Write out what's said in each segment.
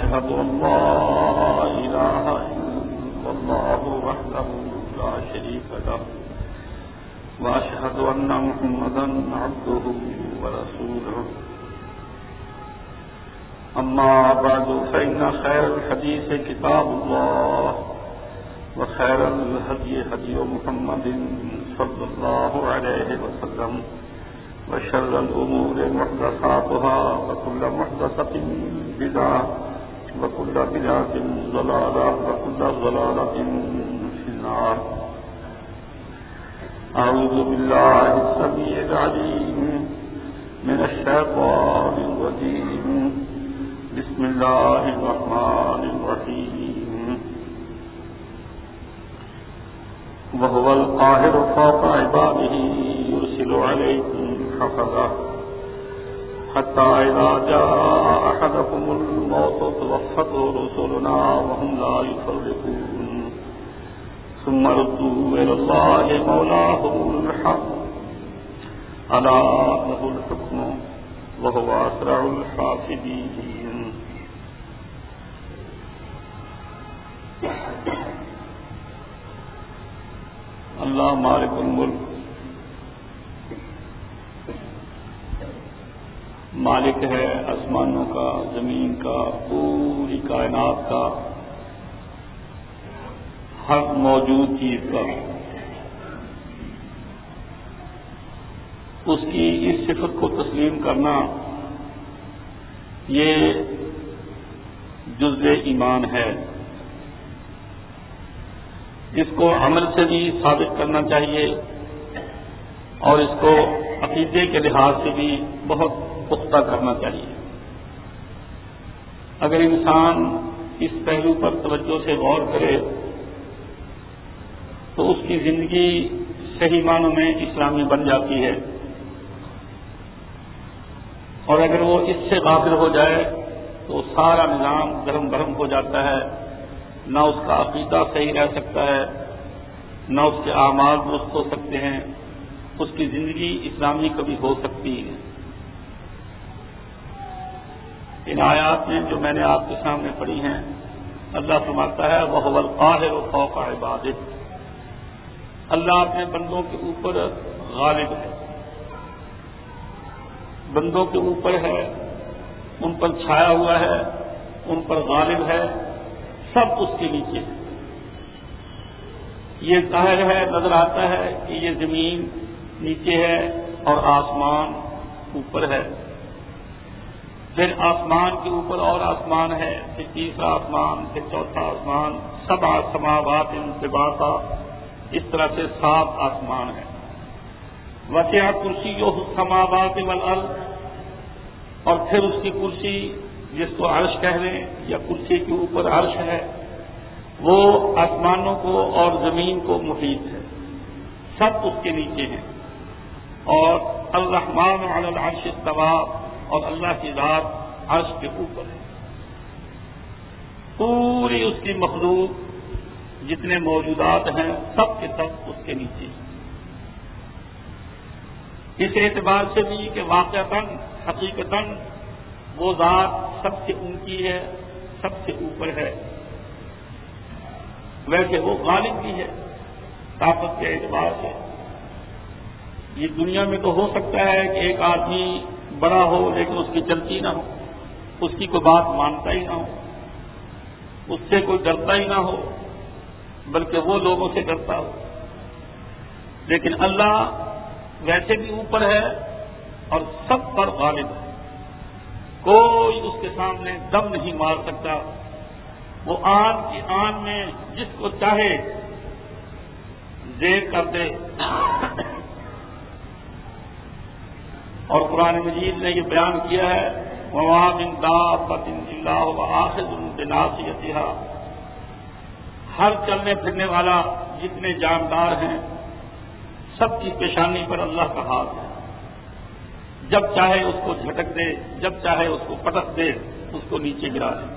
وأشهد أن لا إله إلا الله وحده لا شريك له وأشهد أن محمدا عبده ورسوله أما بعد فإن خير الحديث كتاب الله وخير الهدي هدي محمد صلى الله عليه وسلم وشر الأمور محدثاتها وكل محدثة بدعة وكل بدعة ضلالة وكل ضلالة في النار. أعوذ بالله السميع العليم من الشيطان الرجيم. بسم الله الرحمن الرحيم. وهو القاهر فوق عباده يرسل عليكم حفظه حتى إذا جاء أحدكم الموت توفته رسلنا وهم لا يفرطون ثم ردوا إلى الله مولاهم الحق ألا له الحكم وهو أسرع الحاسبين. اللہ مالک الملک مالک ہے آسمانوں کا، زمین کا، پوری کائنات کا، ہر موجود چیز کا. اس کی اس صفت کو تسلیم کرنا یہ جزء ایمان ہے. اس کو عمل سے بھی ثابت کرنا چاہیے اور اس کو عقیدے کے لحاظ سے بھی بہت پختہ کرنا چاہیے. اگر انسان اس پہلو پر توجہ سے غور کرے تو اس کی زندگی صحیح معنوں میں اسلامی بن جاتی ہے، اور اگر وہ اس سے غافل ہو جائے تو سارا نظام گرم گرم ہو جاتا ہے. نہ اس کا عقیدہ صحیح رہ سکتا ہے، نہ اس کے اعمال درست ہو سکتے ہیں، اس کی زندگی اسلامی کبھی ہو سکتی ہے. ان آیات میں جو میں نے آپ کے سامنے پڑھی ہیں، اللہ فرماتا ہے وَهُوَ الْقَاهِرُ فَوْقَ عِبَادِهِ. اللہ اپنے بندوں کے اوپر غالب ہے، بندوں کے اوپر ہے، ان پر چھایا ہوا ہے، ان پر غالب ہے، سب اس کے نیچے ہے. یہ ظاہر ہے، نظر آتا ہے کہ یہ زمین نیچے ہے اور آسمان اوپر ہے، پھر آسمان کے اوپر اور آسمان ہے، پھر تیسرا آسمان، پھر چوتھا آسمان، 7 سماوات طباقا، اس طرح سے 7 آسمان ہیں. وسع کرسیہ السماوات والارض، اور پھر اس کی کرسی جس کو عرش کہہ لیں یا کرسی کے اوپر عرش ہے، وہ آسمانوں کو اور زمین کو محیط ہے، سب اس کے نیچے ہیں. اور الرحمن علی العرش استوى، اور اللہ کی ذات عرش کے اوپر ہے. پوری اس کی مخلوق جتنے موجودات ہیں سب کے سب اس کے نیچے ہیں. اس اعتبار سے بھی کہ واقعتاً حقیقتاً وہ ذات سب سے اونچی ہے، سب سے اوپر ہے. ویسے وہ غالب بھی ہے طاقت کے اعتبار سے. یہ دنیا میں تو ہو سکتا ہے کہ ایک آدمی بڑا ہو لیکن اس کی چلتی نہ ہو، اس کی کوئی بات مانتا ہی نہ ہو، اس سے کوئی ڈرتا ہی نہ ہو، بلکہ وہ لوگوں سے ڈرتا ہو. لیکن اللہ ویسے بھی اوپر ہے اور سب پر غالب ہے. کوئی اس کے سامنے دم نہیں مار سکتا. وہ آن کی آن میں جس کو چاہے زیر کر دے. اور قرآن مجید نے یہ بیان کیا ہے وَمَا مِن دَابَّةٍ إِلَّا هُوَ آخِذٌ بِنَاصِيَتِهَا. ہر چلنے پھرنے والا جتنے جاندار ہیں سب کی پیشانی پر اللہ کا ہاتھ ہے. جب چاہے اس کو جھٹک دے، جب چاہے اس کو پٹک دے، اس کو نیچے گرا دے.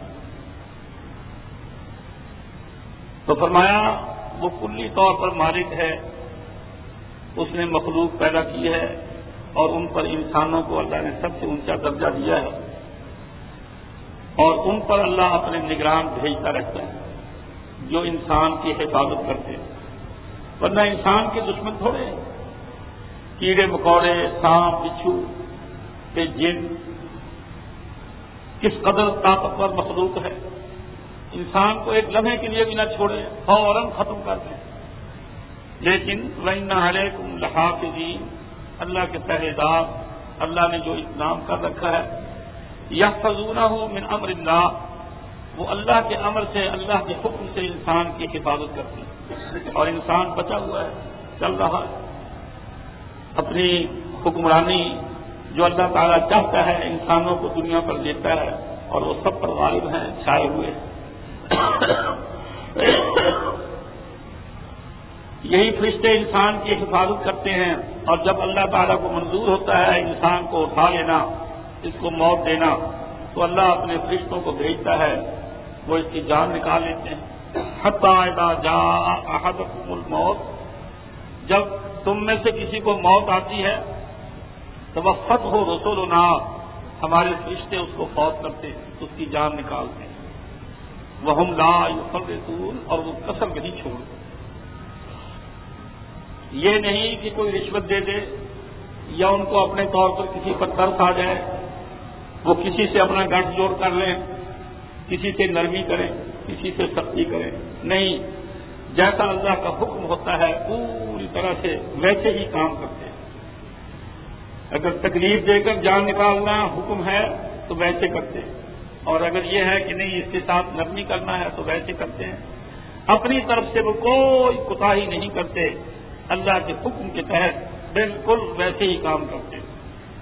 تو فرمایا وہ کلی طور پر مالک ہے، اس نے مخلوق پیدا کی ہے اور ان پر انسانوں کو اللہ نے سب سے اونچا درجہ دیا ہے. اور ان پر اللہ اپنے نگران بھیجتا رہتا ہے جو انسان کی حفاظت کرتے ہیں، ورنہ انسان کے دشمن تھوڑے ہیں، کیڑے مکوڑے، سانپ بچھو کے جن کس قدر طاقتور مخلوق ہے، انسان کو ایک لمحے کے لیے بھی نہ چھوڑے، فوراً ختم کر دیں۔ لیکن وَإِنَّ عَلَيْكُمْ لَحَافِظِينَ، اللہ کے پہرے دار، اللہ نے جو انتظام کر رکھا ہے، يَحْفَظُونَهُ مِنْ أَمْرِ اللَّهِ، وہ اللہ کے امر سے، اللہ کے حکم سے انسان کی حفاظت کرتی ہے، اور انسان بچا ہوا ہے، چل رہا ہے اپنی حکمرانی جو اللہ تعالیٰ چاہتا ہے انسانوں کو دنیا پر دیتا ہے، اور وہ سب پر غالب ہیں، چھائے ہوئے ہیں۔ یہی فرشتے انسان کی حفاظت کرتے ہیں، اور جب اللہ تعالیٰ کو منظور ہوتا ہے انسان کو اٹھا لینا، اس کو موت دینا، تو اللہ اپنے فرشتوں کو بھیجتا ہے، وہ اس کی جان نکال لیتے ہیں۔ حتی اذا جاء احدکم الموت، جب تم میں سے کسی کو موت آتی ہے، توفتہ رسولنا، ہمارے فرشتے اس کو فوت کرتے ہیں، اس کی جان نکالتے ہیں۔ وہم لا یفرطون، اور وہ کسر نہیں چھوڑتے۔ یہ نہیں کہ کوئی رشوت دے دے یا ان کو اپنے طور پر کسی پر ترس آ جائے، وہ کسی سے اپنا گٹھ جوڑ کر لیں، کسی سے نرمی کریں، کسی سے سختی کریں، نہیں، جیسا اللہ کا حکم ہوتا ہے پوری طرح سے ویسے ہی کام کرتے ہیں۔ اگر تکلیف دے کر جان نکالنا حکم ہے تو ویسے کرتے ہیں، اور اگر یہ ہے کہ نہیں اس کے ساتھ نرمی کرنا ہے تو ویسے کرتے ہیں۔ اپنی طرف سے وہ کوئی کوتاہی نہیں کرتے، اللہ کے حکم کے تحت بالکل ویسے ہی کام کرتے ہیں۔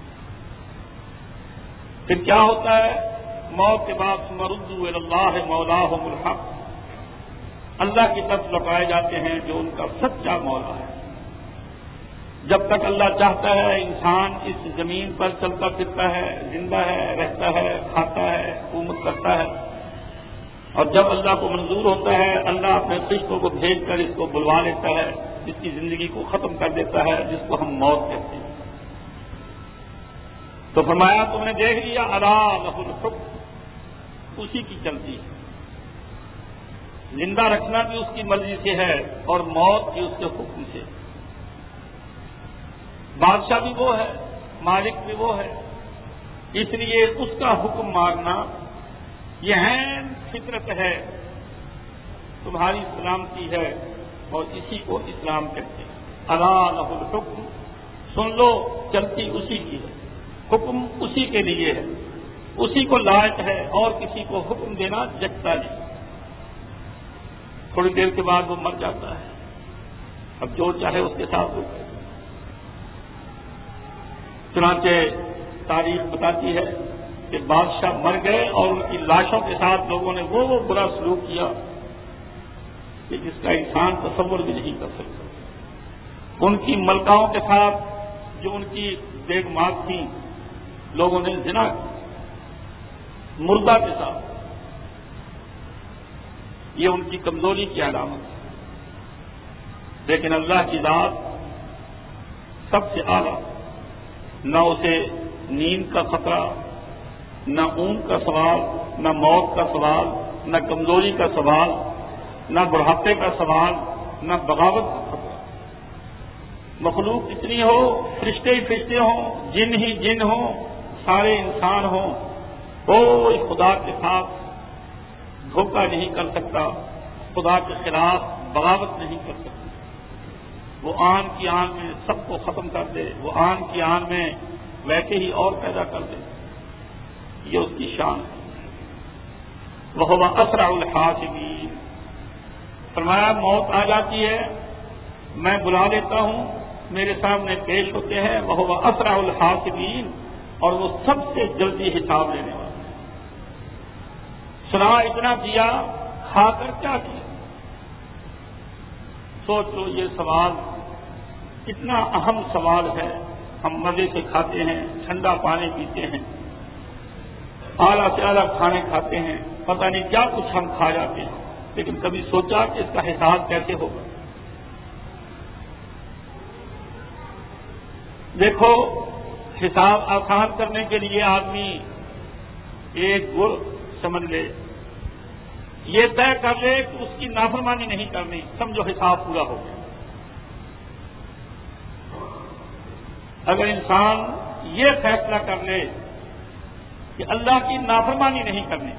پھر کیا ہوتا ہے؟ موت کے بعد ثم ردوا الی اللہ مولاہم الحق، اللہ کی طرف لوٹائے جاتے ہیں جو ان کا سچا مولا ہے۔ جب تک اللہ چاہتا ہے انسان اس زمین پر چلتا پھرتا ہے، زندہ ہے، رہتا ہے، کھاتا ہے، حکومت کرتا ہے، اور جب اللہ کو منظور ہوتا ہے اللہ اپنے فرشتوں کو بھیج کر اس کو بلوا لیتا ہے، اس کی زندگی کو ختم کر دیتا ہے، جس کو ہم موت کہتے ہیں۔ تو فرمایا تم نے دیکھ لیا، الا لہ الحکم، اسی کی چلتی ہے، زندہ رکھنا بھی اس کی مرضی سے ہے اور موت بھی اس کے حکم سے۔ بادشاہ بھی وہ ہے، مالک بھی وہ ہے، اس لیے اس کا حکم ماننا یہ عین فطرت ہے، تمہاری سلامتی ہے، اور اسی کو اسلام کہتے ہیں۔ الا لہ الحکم، سن لو، چلتی اسی کی ہے، حکم اسی کے لیے ہے، اسی کو لائق ہے، اور کسی کو حکم دینا جگتا نہیں۔ تھوڑی دیر کے بعد وہ مر جاتا ہے، اب جو چاہے اس کے ساتھ ہو۔ چنانچہ تاریخ بتاتی ہے کہ بادشاہ مر گئے اور ان کی لاشوں کے ساتھ لوگوں نے وہ برا سلوک کیا کہ جس کا انسان تصور بھی نہیں کر سکتا۔ ان کی ملکاؤں کے ساتھ جو ان کی بیگمات تھیں، لوگوں نے زنا کی مردہ کے ساتھ، یہ ان کی کمزوری کی علامت ہے۔ لیکن اللہ کی ذات سب سے اعلیٰ، نہ اسے نیند کا خطرہ، نہ اونگ کا سوال، نہ موت کا سوال، نہ کمزوری کا سوال، نہ بڑھاپے کا سوال، نہ بغاوت کا خطرہ۔ مخلوق اتنی ہو، فرشتے ہی فرشتے ہوں، جن ہی جن ہوں، سارے انسان ہوں، کوئی خدا کے ساتھ دھوکہ نہیں کر سکتا، خدا کے خلاف بغاوت نہیں کر سکتا۔ وہ آن کی آن میں سب کو ختم کر دے، وہ آن کی آن میں ویسے ہی اور پیدا کر دے، یہ اس کی شان ہے۔ وَهُوَ أَسْرَعُ الْحَاسِبِينَ، فرمایا موت آ جاتی ہے، میں بلا لیتا ہوں، میرے سامنے پیش ہوتے ہیں، وَهُوَ أَسْرَعُ الْحَاسِبِينَ، اور وہ سب سے جلدی حساب لینے والا ہے۔ سنا اتنا کیا، کھا کر کیا کیا؟ سوچو یہ سوال کتنا اہم سوال ہے۔ ہم مزے سے کھاتے ہیں، ٹھنڈا پانی پیتے ہیں، اعلیٰ سے اعلیٰ کھانے کھاتے ہیں، پتہ نہیں کیا کچھ ہم کھا جاتے ہیں، لیکن کبھی سوچا کہ اس کا حساب کیسے ہوگا؟ دیکھو، حساب آسان کرنے کے لیے آدمی ایک گڑ سمجھ لے، یہ طے کر لے کہ اس کی نافرمانی نہیں کرنی، سمجھو حساب پورا ہو گیا۔ اگر انسان یہ فیصلہ کر لے کہ اللہ کی نافرمانی نہیں کرنی،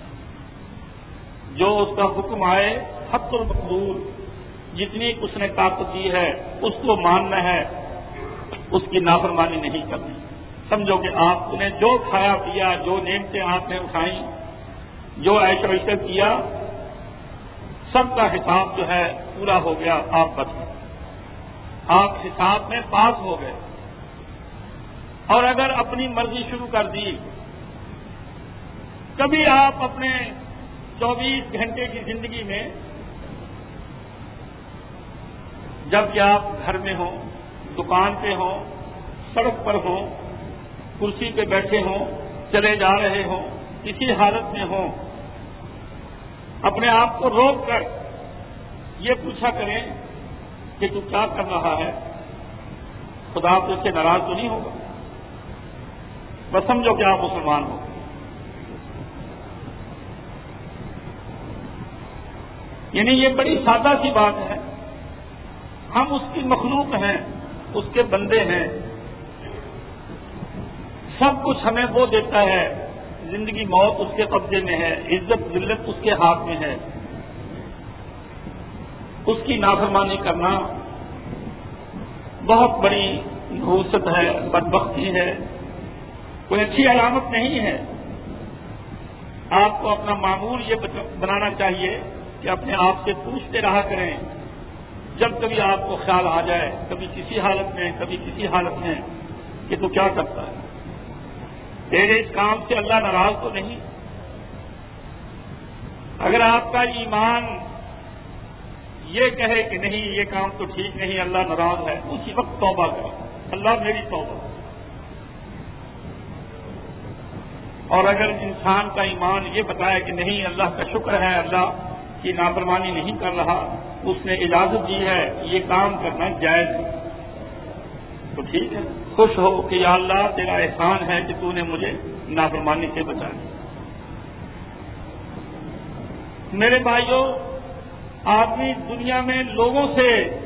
جو اس کا حکم آئے حق المقدور، جتنی اس نے طاقت دی ہے اس کو ماننا ہے، اس کی نافرمانی نہیں کرنی، سمجھو کہ آپ نے جو کھایا پیا، جو نعمتیں آپ نے اٹھائیں، جو عیش و عشرت کیا، سب کا حساب جو ہے پورا ہو گیا، آپ بچ گئے، آپ حساب میں پاس ہو گئے۔ اور اگر اپنی مرضی شروع کر دی، کبھی آپ اپنے 24 گھنٹے کی زندگی میں، جب کہ آپ گھر میں ہوں، دکان پہ ہوں، سڑک پر ہوں، کرسی پہ بیٹھے ہوں، چلے جا رہے ہوں، کسی حالت میں ہوں، اپنے آپ کو روک کر یہ پوچھا کریں کہ تو کیا کر رہا ہے، خدا تو اس سے ناراض تو نہیں ہوگا؟ بس سمجھو کہ آپ مسلمان ہو۔ یعنی یہ بڑی سادہ سی بات ہے، ہم اس کی مخلوق ہیں، اس کے بندے ہیں، سب کچھ ہمیں وہ دیتا ہے، زندگی موت اس کے قبضے میں ہے، عزت ذلت اس کے ہاتھ میں ہے، اس کی نافرمانی کرنا بہت بڑی نحوست ہے، بدبختی ہے، کوئی اچھی علامت نہیں ہے۔ آپ کو اپنا معمول یہ بنانا چاہیے کہ اپنے آپ سے پوچھتے رہا کریں، جب کبھی آپ کو خیال آ جائے، کبھی کسی حالت میں کبھی کسی حالت میں، کہ تو کیا کرتا ہے، تیرے اس کام سے اللہ ناراض تو نہیں؟ اگر آپ کا ایمان یہ کہے کہ نہیں یہ کام تو ٹھیک نہیں، اللہ ناراض ہے، اسی وقت توبہ کرو، اللہ میری توبہ۔ اور اگر انسان کا ایمان یہ بتائے کہ نہیں اللہ کا شکر ہے، اللہ کی نافرمانی نہیں کر رہا، اس نے اجازت دی ہے یہ کام کرنا جائز ہے، تو ٹھیک ہے، خوش ہو کہ یا اللہ تیرا احسان ہے کہ تو نے مجھے نافرمانی سے بچایا۔ میرے بھائیوں، آدمی دنیا میں لوگوں سے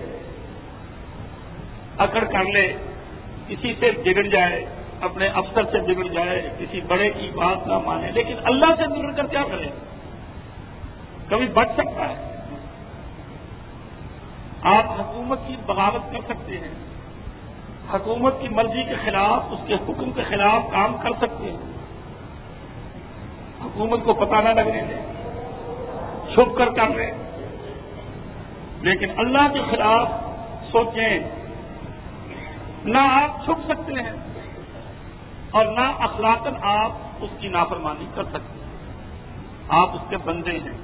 اکڑ کر لے، کسی سے بگڑ جائے، اپنے افسر سے بگڑ جائے، کسی بڑے کی بات نہ مانے، لیکن اللہ سے بگڑ کر کیا کرے؟ کبھی بچ سکتا ہے؟ آپ حکومت کی بغاوت کر سکتے ہیں، حکومت کی مرضی کے خلاف، اس کے حکم کے خلاف کام کر سکتے ہیں، حکومت کو پتہ نہ لگنے دیں، چھپ کر کر لیں، لیکن اللہ کے خلاف سوچیں، نہ آپ چھپ سکتے ہیں اور نہ اخلاقاً آپ اس کی نافرمانی کر سکتے ہیں، آپ اس کے بندے ہیں،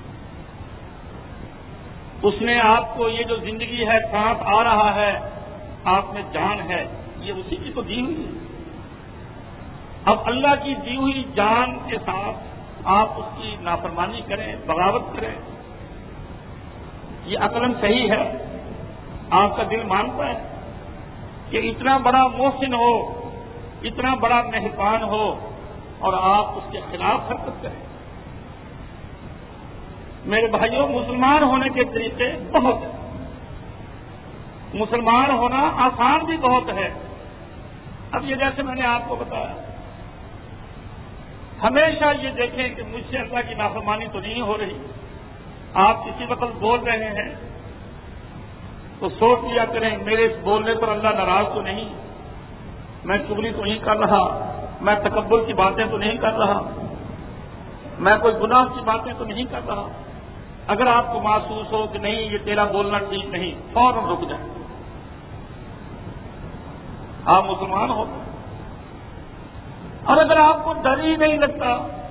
اس نے آپ کو یہ جو زندگی ہے، سانس آ رہا ہے، آپ میں جان ہے، یہ اسی کی تو دی ہوئی ہے۔ اب اللہ کی دی ہوئی جان کے ساتھ آپ اس کی نافرمانی کریں، بغاوت کریں، یہ عقلاً صحیح ہے؟ آپ کا دل مانتا ہے کہ اتنا بڑا محسن ہو، اتنا بڑا مہربان ہو، اور آپ اس کے خلاف حرکت کریں؟ میرے بھائیوں، مسلمان ہونے کے طریقے بہت ہیں، مسلمان ہونا آسان بھی بہت ہے۔ اب یہ جیسے میں نے آپ کو بتایا، ہمیشہ یہ دیکھیں کہ مجھ سے اللہ کی نافرمانی تو نہیں ہو رہی۔ آپ کسی وقت بول رہے ہیں تو سوچ لیا کریں میرے اس بولنے پر اللہ ناراض تو نہیں، میں چغلی تو نہیں کر رہا، میں تکبر کی باتیں تو نہیں کر رہا، میں کوئی گناہ کی باتیں تو نہیں کر رہا۔ اگر آپ کو محسوس ہو کہ نہیں یہ تیرا بولنا ٹھیک نہیں، فوراً رک جائیں، آپ مسلمان ہو۔ اور اگر آپ کو ڈر ہی نہیں لگتا،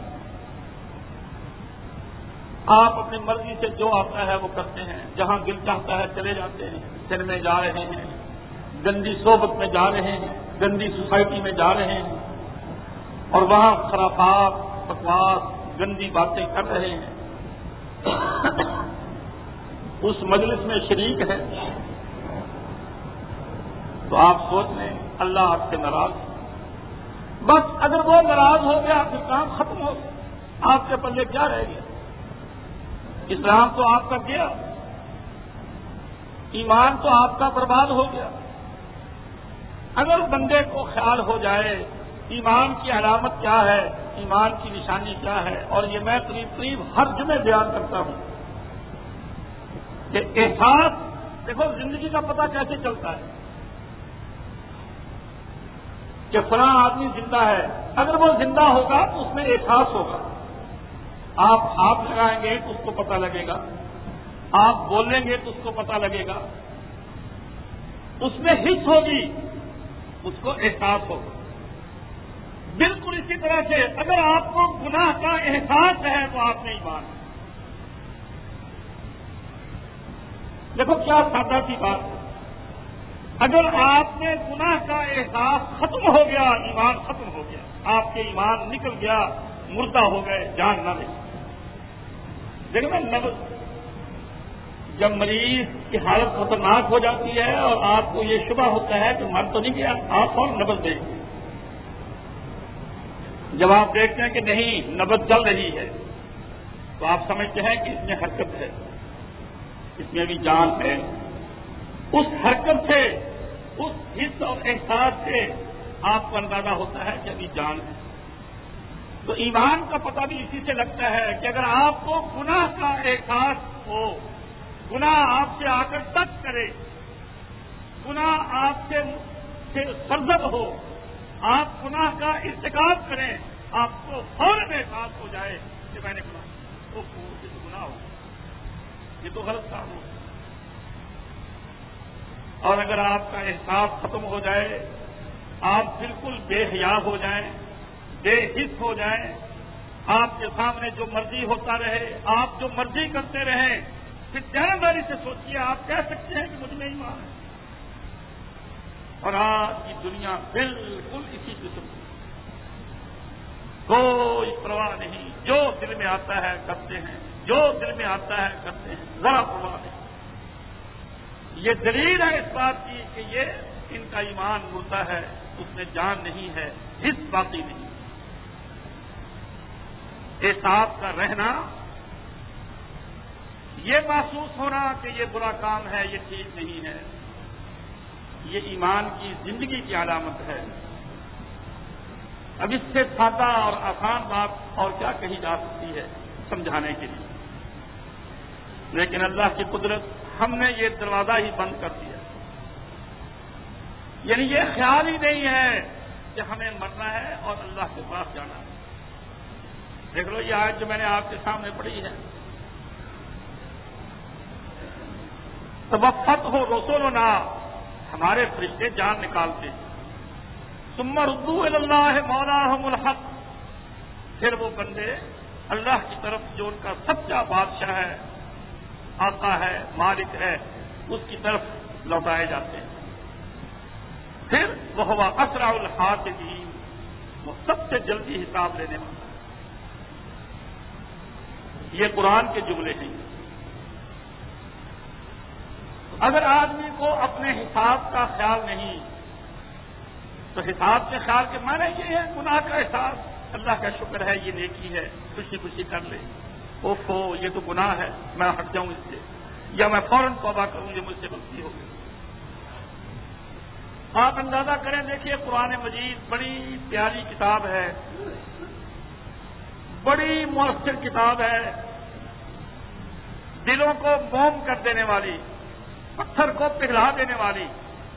آپ اپنی مرضی سے جو آتا ہے وہ کرتے ہیں، جہاں دل چاہتا ہے چلے جاتے ہیں، سنیما جا رہے ہیں، گندی صحبت میں جا رہے ہیں، گندی سوسائٹی میں جا رہے ہیں، اور وہاں خرافات، بکواس، گندی باتیں کر رہے ہیں، اس مجلس میں شریک ہے، تو آپ سوچ لیں اللہ آپ سے ناراض۔ بس اگر وہ ناراض ہو گیا پھر کام ختم ہو گیا۔ آپ کے پلے کیا رہ گیا؟ اسلام تو آپ کا گیا، ایمان تو آپ کا برباد ہو گیا۔ اگر بندے کو خیال ہو جائے ایمان کی علامت کیا ہے، ایمان کی نشانی کیا ہے، اور یہ میں قریب ہر جمعے بیان کرتا ہوں کہ احساس، دیکھو زندگی کا پتہ کیسے چلتا ہے کہ فلاں آدمی زندہ ہے، اگر وہ زندہ ہوگا تو اس میں احساس ہوگا۔ آپ ہاتھ لگائیں گے تو اس کو پتہ لگے گا، آپ بولیں گے تو اس کو پتہ لگے گا، اس میں حس ہوگی، اس کو احساس ہوگا۔ بالکل اسی طرح سے اگر آپ کو گناہ کا احساس ہے تو آپ نے ایمان ہے۔ دیکھو کیا سادہ سی بات ہے، اگر آپ نے گناہ کا احساس ختم ہو گیا، ایمان ختم ہو گیا، آپ کے ایمان نکل گیا، مردہ ہو گئے، جان نہ رہی۔ دیکھو نا نبض، جب مریض کی حالت خطرناک ہو جاتی ہے اور آپ کو یہ شبہ ہوتا ہے کہ مر تو نہیں گیا، آپ اور نبض دیکھتے ہیں۔ جب آپ دیکھتے ہیں کہ نہیں نبض چل رہی ہے تو آپ سمجھتے ہیں کہ اس میں حرکت ہے، اس میں بھی جان ہے۔ اس حرکت سے، اس حس اور احساس سے آپ کو اندازہ ہوتا ہے کہ ابھی جان ہے۔ تو ایمان کا پتہ بھی اسی سے لگتا ہے کہ اگر آپ کو گناہ کا احساس ہو، گناہ آپ سے آ کر ٹچ کرے، گناہ آپ سے سرزد ہو، آپ گناہ کا ارتکاب کریں، آپ کو فوراً احساس ہو جائے کہ میں نے گناہ، یہ تو گناہ ہو، یہ تو غلط کام ہو۔ اور اگر آپ کا احساس ختم ہو جائے، آپ بالکل بے حیا ہو جائیں، بے حس ہو جائیں، آپ کے سامنے جو مرضی ہوتا رہے، آپ جو مرضی کرتے رہیں، پھر دیانتداری سے سوچیے، آپ کہہ سکتے ہیں کہ مجھ میں ایمان ہے۔ اور آج کی دنیا بالکل اسی قسم کی، کوئی پرواہ نہیں، جو دل میں آتا ہے کرتے ہیں، جو دل میں آتا ہے کرتے ہیں، ذرا پرواہ نہیں۔ یہ دلیل ہے اس بات کی کہ یہ ان کا ایمان مردہ ہے، اس میں جان نہیں ہے، حس باقی نہیں۔ احساس کا رہنا، یہ محسوس ہونا کہ یہ برا کام ہے، یہ ٹھیک نہیں ہے، یہ ایمان کی زندگی کی علامت ہے۔ اب اس سے سادہ اور آسان بات اور کیا کہی جا سکتی ہے سمجھانے کے لیے، لیکن اللہ کی قدرت، ہم نے یہ دروازہ ہی بند کر دیا، یعنی یہ خیال ہی نہیں ہے کہ ہمیں مرنا ہے اور اللہ کے پاس جانا ہے۔ دیکھ لو یہ آیت جو میں نے آپ کے سامنے پڑھی ہے، توفت ہو رسولنا، ہمارے فرشتے جان نکالتے ہیں، ثم ردوا الی اللہ مولاہم الحق، پھر وہ بندے اللہ کی طرف جو ان کا سچا بادشاہ ہے، آقا ہے، مالک ہے، اس کی طرف لوٹائے جاتے ہیں۔ پھر وہ اسرع الحاسبین، وہ سب سے جلدی حساب لینے والا ہے۔ یہ قرآن کے جملے ہیں۔ اگر آدمی کو اپنے حساب کا خیال نہیں تو حساب کے خیال کے معنی یہ ہے گناہ کا احساس، اللہ کا شکر ہے یہ نیکی ہے، خوشی خوشی کر لے، اوفو یہ تو گناہ ہے، میں ہٹ جاؤں اس سے، یا میں فوراً توبہ کروں، یہ مجھ سے غلطی ہو گئی۔ آپ اندازہ کریں، دیکھیے قرآن مجید بڑی پیاری کتاب ہے، بڑی مؤثر کتاب ہے، دلوں کو موم کر دینے والی، پتھر کو پگھلا دینے والی۔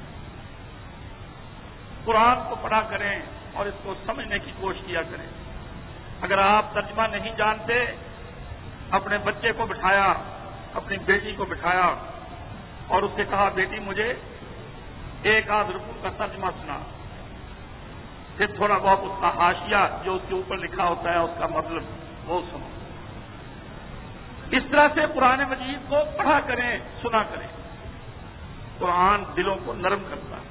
قرآن کو پڑھا کریں اور اس کو سمجھنے کی کوشش کیا کریں۔ اگر آپ ترجمہ نہیں جانتے، اپنے بچے کو بٹھایا، اپنی بیٹی کو بٹھایا اور اس سے کہا بیٹی مجھے ایک آدھ رکوع کا ترجمہ سنا، پھر تھوڑا بہت اس کا حاشیہ جو اس کے اوپر لکھا ہوتا ہے اس کا مطلب وہ سنو۔ اس طرح سے قرآن مجید کو پڑھا کریں، سنا کریں۔ قرآن دلوں کو نرم کرتا ہے۔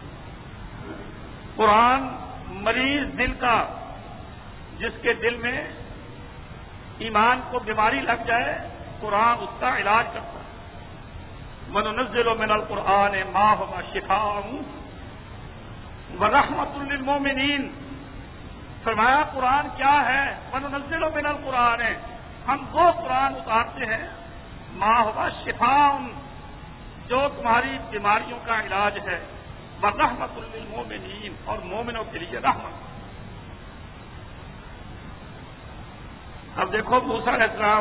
قرآن مریض دل کا، جس کے دل میں ایمان کو بیماری لگ جائے، قرآن اس کا علاج کرتا ہے۔ وَنُنَزِّلُ مِنَ الْقُرْآنِ مَا هُوَ شِفَاءٌ وَرَحْمَةٌ لِّلْمُؤْمِنِينَ، فرمایا قرآن کیا ہے؟ وَنُنَزِّلُ مِنَ الْقُرْآنِ، ہم وہ قرآن اتارتے ہیں مَا هُوَ شِفَاءٌ، جو تمہاری بیماریوں کا علاج ہے، وَرَحْمَةٌ لِّلْمُؤْمِنِينَ، اور مومنوں کے لیے رحمت۔ اب دیکھو موسیٰ علیہ السلام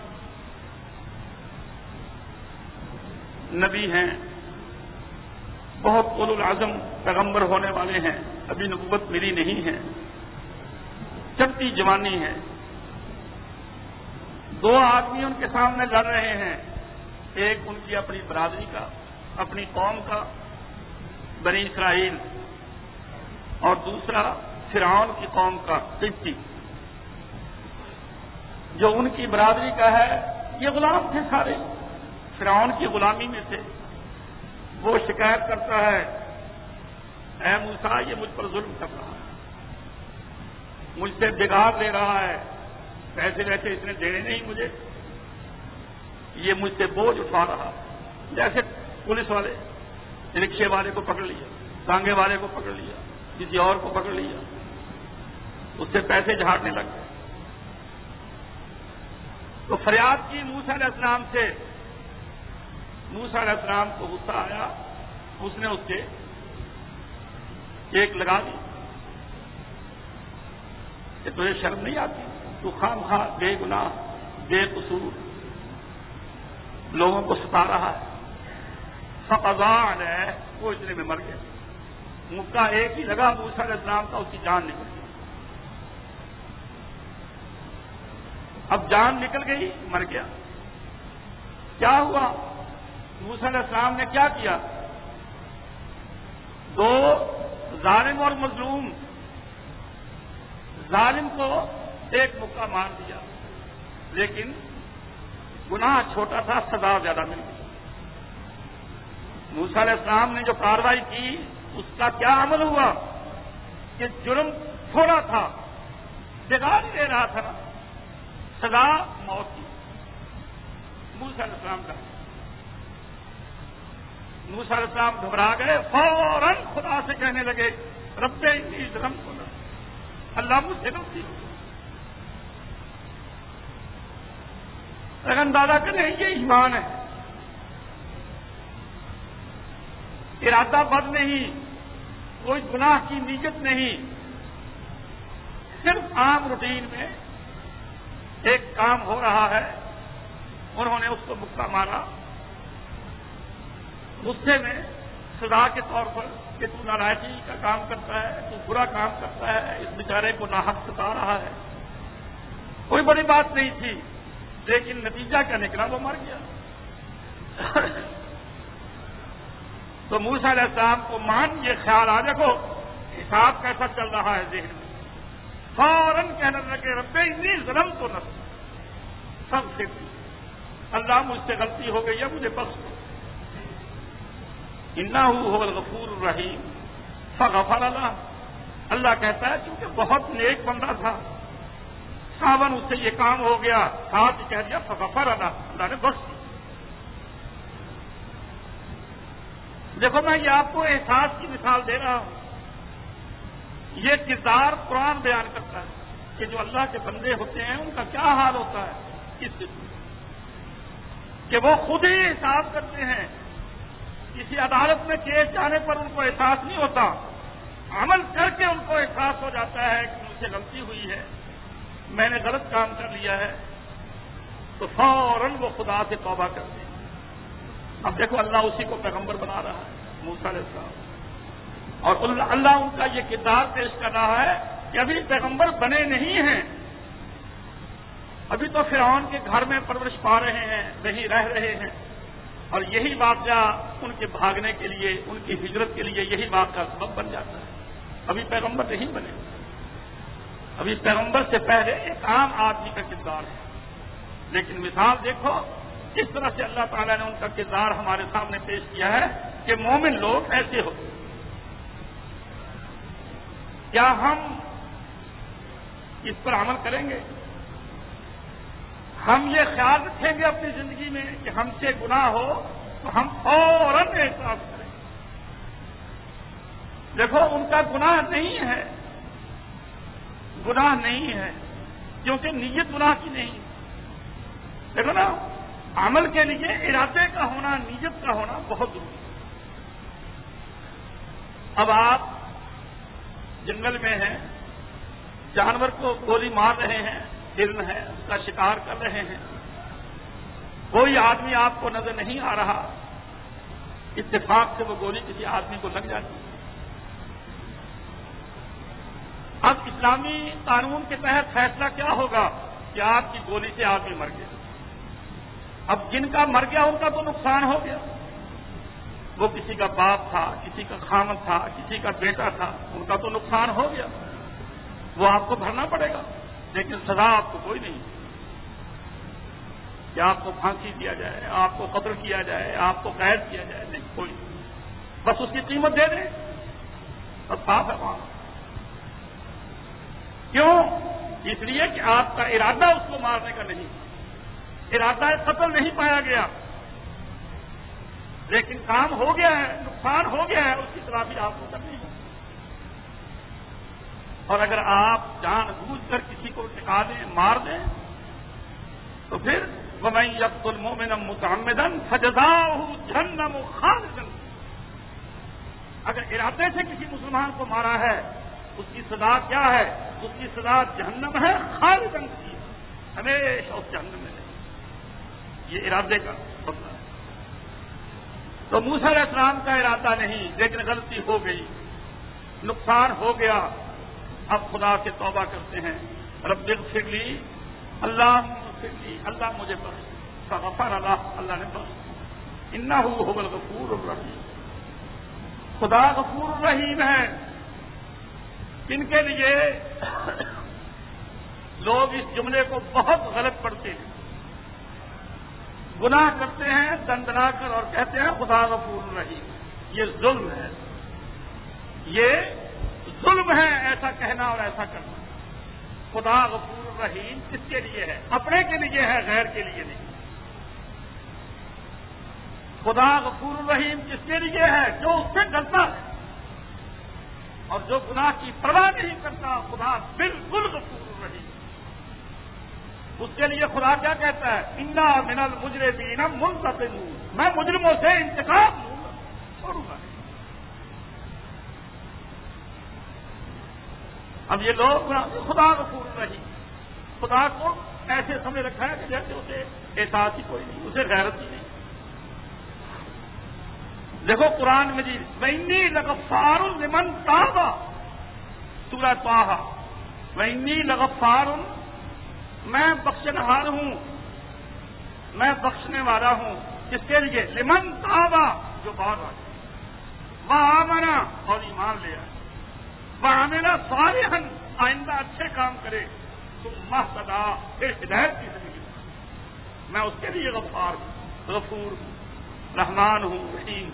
نبی ہیں، بہت اولو العزم پیغمبر ہونے والے ہیں، ابھی نبوت ملی نہیں ہے، چڑھتی جوانی ہے۔ دو آدمی ان کے سامنے لڑ رہے ہیں، ایک ان کی اپنی برادری کا، اپنی قوم کا، بنی اسرائیل، اور دوسرا فرعون کی قوم کا، قبطی، جو ان کی برادری کا ہے۔ یہ غلام تھے سارے، فرعون کی غلامی میں تھے۔ وہ شکایت کرتا ہے، اے موسیٰ یہ مجھ پر ظلم کر رہا ہے، مجھ سے بگاڑ لے رہا ہے، پیسے ویسے اس نے دینے نہیں مجھے، یہ مجھ سے بوجھ اٹھا رہا ہے۔ جیسے پولیس والے رکشے والے کو پکڑ لیا، ٹانگے والے کو پکڑ لیا، کسی اور کو پکڑ لیا، اس سے پیسے جھاڑنے لگ گئے۔ تو فریاد کی موسیٰ علیہ السلام سے، موسیٰ علیہ السلام کو غصہ آیا، اس نے اس سے ایک لگا دی کہ تجھے شرم نہیں آتی؟ تو خام خواہ بے گناہ بے قصور لوگوں کو ستا رہا ہے۔ فقضا علیہ، وہ اتنے میں مر گیا۔ مکہ ایک ہی لگا موسیٰ علیہ السلام کا، اس کی جان نکل گئی۔ اب جان نکل گئی، مر گیا۔ کیا ہوا؟ موسیٰ علیہ السلام نے کیا کیا؟ دو ظالم اور مظلوم، ظالم کو ایک مکہ مار دیا، لیکن گناہ چھوٹا تھا، سزا زیادہ مل گئی۔ موسیٰ علیہ السلام نے جو کارروائی کی اس کا کیا عمل ہوا کہ جرم تھوڑا تھا، بگاڑ ہی دے رہا تھا نا، سزا موت کی۔ موسیٰ علیہ السلام کا موسیٰ علیہ السلام گھبرا گئے، فوراً خدا سے کہنے لگے رب انی ظلمت نفسی، اللہ مجھ سے غلطی ہو۔ اندازہ کریں یہ ایمان ہے، ارادہ بد نہیں، کوئی گناہ کی نیت نہیں، صرف عام روٹین میں ایک کام ہو رہا ہے، انہوں نے اس کو مکہ مارا، غصے میں سزا کے طور پر کہ تو نالائقی کا کام کرتا ہے، تو برا کام کرتا ہے، اس بیچارے کو ناحق ستا رہا ہے۔ کوئی بڑی بات نہیں تھی، لیکن نتیجہ کیا نکلا؟ وہ مر گیا۔ تو موسیٰ علیہ السلام کو یہ خیال آ دیکھو حساب کیسا چل رہا ہے ذہن میں، فوراً کہنے لگے رب انی ظلمت نفسی، سب سے اللہ مجھ سے غلطی ہو گئی ہے، مجھے بخش دو۔ انہ هو الغفور الرحیم فغفر لہ، اللہ کہتا ہے چونکہ بہت نیک بندہ تھا، صاحباً اس سے یہ کام ہو گیا، ساتھ ہی کہہ دیا فغفر لہ، اللہ نے بخش دیا۔ دیکھو میں یہ آپ کو احساس کی مثال دے رہا ہوں، یہ کردار قرآن بیان کرتا ہے کہ جو اللہ کے بندے ہوتے ہیں ان کا کیا حال ہوتا ہے، اس کہ وہ خود ہی احساس کرتے ہیں، کسی عدالت میں کیس جانے پر ان کو احساس نہیں ہوتا، عمل کر کے ان کو احساس ہو جاتا ہے کہ مجھ سے غلطی ہوئی ہے، میں نے غلط کام کر لیا ہے، تو فوراً وہ خدا سے توبہ کرتے ہیں۔ اب دیکھو اللہ اسی کو پیغمبر بنا رہا ہے، موسیٰ علیہ السلام، اور اللہ ان کا یہ کردار پیش کر رہا ہے کہ ابھی پیغمبر بنے نہیں ہیں، ابھی تو فرعون کے گھر میں پرورش پا رہے ہیں، وہیں رہ رہے ہیں، اور یہی واقعہ ان کے بھاگنے کے لیے، ان کی ہجرت کے لیے یہی واقعہ سبب بن جاتا ہے۔ ابھی پیغمبر نہیں بنے، ابھی پیغمبر سے پہلے ایک عام آدمی کا کردار ہے، لیکن مثال دیکھو کس طرح سے اللہ تعالیٰ نے ان کا کردار ہمارے سامنے پیش کیا ہے کہ مومن لوگ ایسے ہوتے ہیں۔ کیا ہم اس پر عمل کریں گے؟ ہم یہ خیال رکھیں گے اپنی زندگی میں کہ ہم سے گناہ ہو تو ہم فوراً احساس کریں؟ دیکھو ان کا گناہ نہیں ہے، گناہ نہیں ہے، کیونکہ نیت گناہ کی نہیں۔ دیکھو نا، عمل کے لیے ارادے کا ہونا، نیت کا ہونا بہت ضروری ہے۔ اب آپ جنگل میں ہیں، جانور کو گولی مار رہے ہیں، ہرن ہے، اس کا شکار کر رہے ہیں، کوئی آدمی آپ کو نظر نہیں آ رہا، اتفاق سے وہ گولی کسی آدمی کو لگ جاتی ہے۔ اب اسلامی قانون کے تحت فیصلہ کیا ہوگا کہ آپ کی گولی سے آدمی مر گیا۔ اب جن کا مر گیا ان کا تو نقصان ہو گیا، وہ کسی کا باپ تھا، کسی کا خامد تھا، کسی کا بیٹا تھا، ان کا تو نقصان ہو گیا، وہ آپ کو بھرنا پڑے گا، لیکن سزا آپ کو کوئی نہیں کہ آپ کو پھانسی دیا جائے، آپ کو قتل کیا جائے، آپ کو قید کیا جائے، نہیں، کوئی نہیں، بس اس کی قیمت دے دیں، بس صاف ہے وہاں۔ کیوں؟ اس لیے کہ آپ کا ارادہ اس کو مارنے کا نہیں، ارادہ قتل نہیں پایا گیا، لیکن کام ہو گیا ہے، نقصان ہو گیا ہے، اس کی طرح بھی آپ کو کرنی ہے۔ اور اگر آپ جان بوجھ کر کسی کو ٹکا دیں، مار دیں، تو پھر وَمَن يَقْتُلْ مُؤْمِنًا مُتَعَمِّدًا فَجَزَاؤُهُ جَهَنَّمُ خَالِدًا، اگر ارادے سے کسی مسلمان کو مارا ہے، اس کی سزا کیا ہے؟ اس کی سزا جہنم ہے، خالداً کی، ہمیشہ اس جہنم میں رہے، یہ ارادے کا بدلہ ہے۔ تو موسیٰ علیہ السلام کا ارادہ نہیں، لیکن غلطی ہو گئی، نقصان ہو گیا، اب خدا سے توبہ کرتے ہیں، رب اغفر لی، اللہم اغفر لی، اللہ مجھے بخش، فغفر اللہ نے بخش، انہ هو الغفور الرحیم، خدا غفور الرحیم ہے۔ ان کے لیے لوگ اس جملے کو بہت غلط پڑھتے ہیں، گناہ کرتے ہیں دندنا کر اور کہتے ہیں خدا غفور الرحیم، یہ ظلم ہے، یہ ظلم ہے ایسا کہنا اور ایسا کرنا۔ خدا غفور الرحیم کس کے لیے ہے؟ اپنے کے لیے ہے، غیر کے لیے نہیں۔ خدا غفور الرحیم کس کے لیے ہے؟ جو اس سے ڈرتا ہے اور جو گناہ کی پرواہ نہیں کرتا، خدا بالکل غفور الرحیم۔ اس کے لیے خدا کیا کہتا ہے؟ انا من المجرمین منتقمون، میں مجرموں سے انتقام لوں گا، چھوڑوں گا نہیں۔ اب یہ لوگ خدا غفور الرحیم، خدا کو ایسے سمجھ رکھا ہے کہ جیسے اسے احساس ہی کوئی نہیں، اسے غیرت ہی نہیں۔ دیکھو قرآن مجید، وَإِنِّي لَغَفَّارٌ لِمَن تَابَ، سورہ طٰہٰ، وَإِنِّي لَغَفَّارٌ، میں بخشنہار ہوں، میں بخشنے والا ہوں، کس کے لیے؟ لمن تابا، جو بعد آ جائے، وآمن، اور ایمان لے آئے، وعمل صالحا، آئندہ اچھے کام کرے، ثم اہتدی، پھر ہدایت کی زندگی، میں اس کے لیے غفار ہوں، غفور ہوں، رحمان ہوں، رحیم۔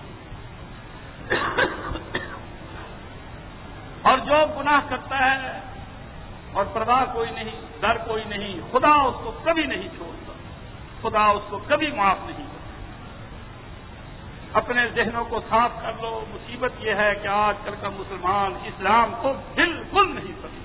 اور جو گناہ کرتا ہے اور پرواہ کوئی نہیں، ڈر کوئی نہیں، خدا اس کو کبھی نہیں چھوڑتا، خدا اس کو کبھی معاف نہیں کرتا۔ اپنے ذہنوں کو صاف کر لو، مصیبت یہ ہے کہ آج کل کا مسلمان اسلام کو بالکل نہیں سمجھتا،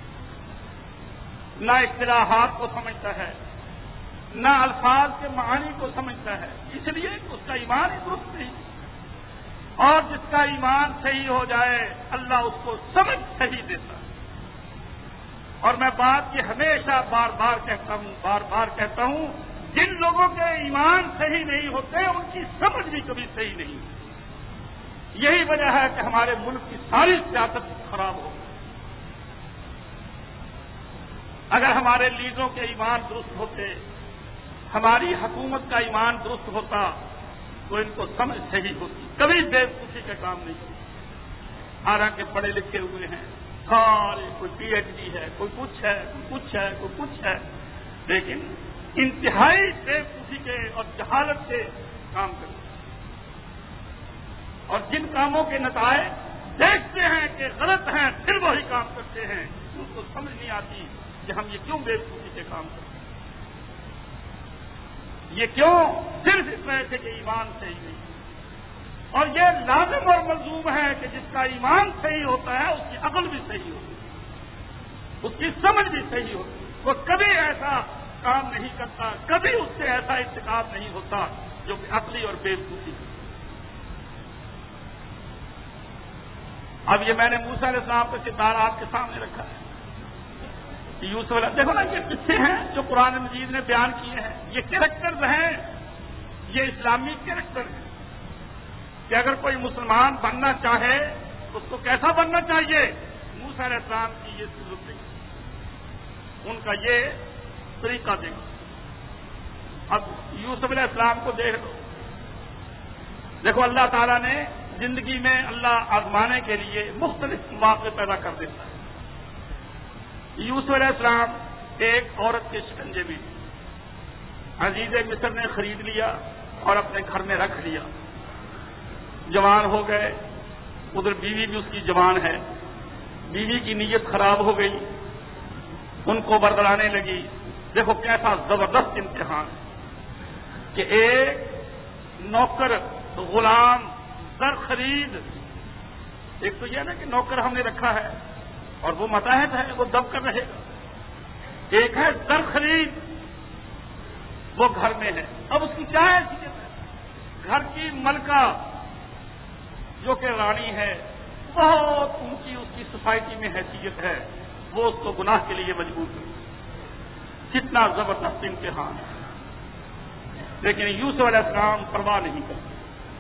نہ اصطلاحات کو سمجھتا ہے، نہ الفاظ کے معانی کو سمجھتا ہے، اس لیے کہ اس کا ایمان ہی درست نہیں۔ اور جس کا ایمان صحیح ہو جائے، اللہ اس کو سمجھ صحیح دیتا ہے۔ اور میں بات یہ ہمیشہ بار بار کہتا ہوں، جن لوگوں کے ایمان صحیح نہیں ہوتے ان کی سمجھ بھی کبھی صحیح نہیں ہوتی۔ یہی وجہ ہے کہ ہمارے ملک کی ساری سیاست خراب ہو گئی۔ اگر ہمارے لیڈروں کے ایمان درست ہوتے، ہماری حکومت کا ایمان درست ہوتا، تو ان کو سمجھ صحیح ہوتی، کبھی بیوقوفی کا کام نہیں ہوتا۔ حالانکہ پڑھے لکھے ہوئے ہیں سارے، کوئی پی ایچ ڈی ہے، کوئی کچھ ہے، کوئی کچھ ہے، کوئی کچھ ہے، لیکن انتہائی بیوقوفی کے اور جہالت سے کام کرتے ہیں، اور جن کاموں کے نتائج دیکھتے ہیں کہ غلط ہیں، پھر وہی کام کرتے ہیں، ان کو سمجھ نہیں آتی کہ ہم یہ کیوں بیوقوفی سے کام کرتے ہیں، یہ کیوں؟ صرف اس وجہ سے کہ ایمان صحیح نہیں۔ اور یہ لازم اور ملزوم ہے کہ جس کا ایمان صحیح ہوتا ہے اس کی عقل بھی صحیح ہوتی ہے۔ اس کی سمجھ بھی صحیح ہوتی، وہ کبھی ایسا کام نہیں کرتا، کبھی اس سے ایسا ارتکاب نہیں ہوتا جو کہ عقلی اور بیوقوفی ہے۔ اب یہ میں نے موسیٰ علیہ السلام کا کردار آپ کے سامنے رکھا ہے کہ یوسف علیہ، دیکھو نا یہ قصے ہیں جو قرآن مجید نے بیان کیے ہیں، یہ کیریکٹرز ہیں، یہ اسلامی کیریکٹر ہیں کہ اگر کوئی مسلمان بننا چاہے تو اس کو کیسا بننا چاہیے؟ موسیٰ علیہ السلام کی یہ صورت دیکھیں، ان کا یہ طریقہ دیکھیں۔ اب یوسف علیہ السلام کو دیکھ لو، دیکھو اللہ تعالیٰ نے زندگی میں اللہ آزمانے کے لیے مختلف مواقع پیدا کر دیتا ہے۔ یوسف علیہ السلام ایک عورت کے شکنجے میں عزیز مصر نے خرید لیا اور اپنے گھر میں رکھ لیا، جوان ہو گئے، ادھر بیوی بھی اس کی جوان ہے، بیوی کی نیت خراب ہو گئی، ان کو بردلانے لگی۔ دیکھو کیسا زبردست امتحان کہ ایک نوکر غلام زر خرید، ایک تو یہ نا کہ نوکر ہم نے رکھا ہے اور وہ متحد ہے، وہ دب کر رہے گا، ایک ہے زر خرید، وہ گھر میں ہے۔ اب اس کی کیا حیثیت ہے؟ گھر کی ملکہ جو کہ رانی ہے، بہت اونچی اس کی سوسائٹی میں حیثیت ہے، وہ اس کو گناہ کے لیے مجبور کرے۔ کتنا زبردست امتحان ہے، لیکن یوسف علیہ السلام پرواہ نہیں کرتے،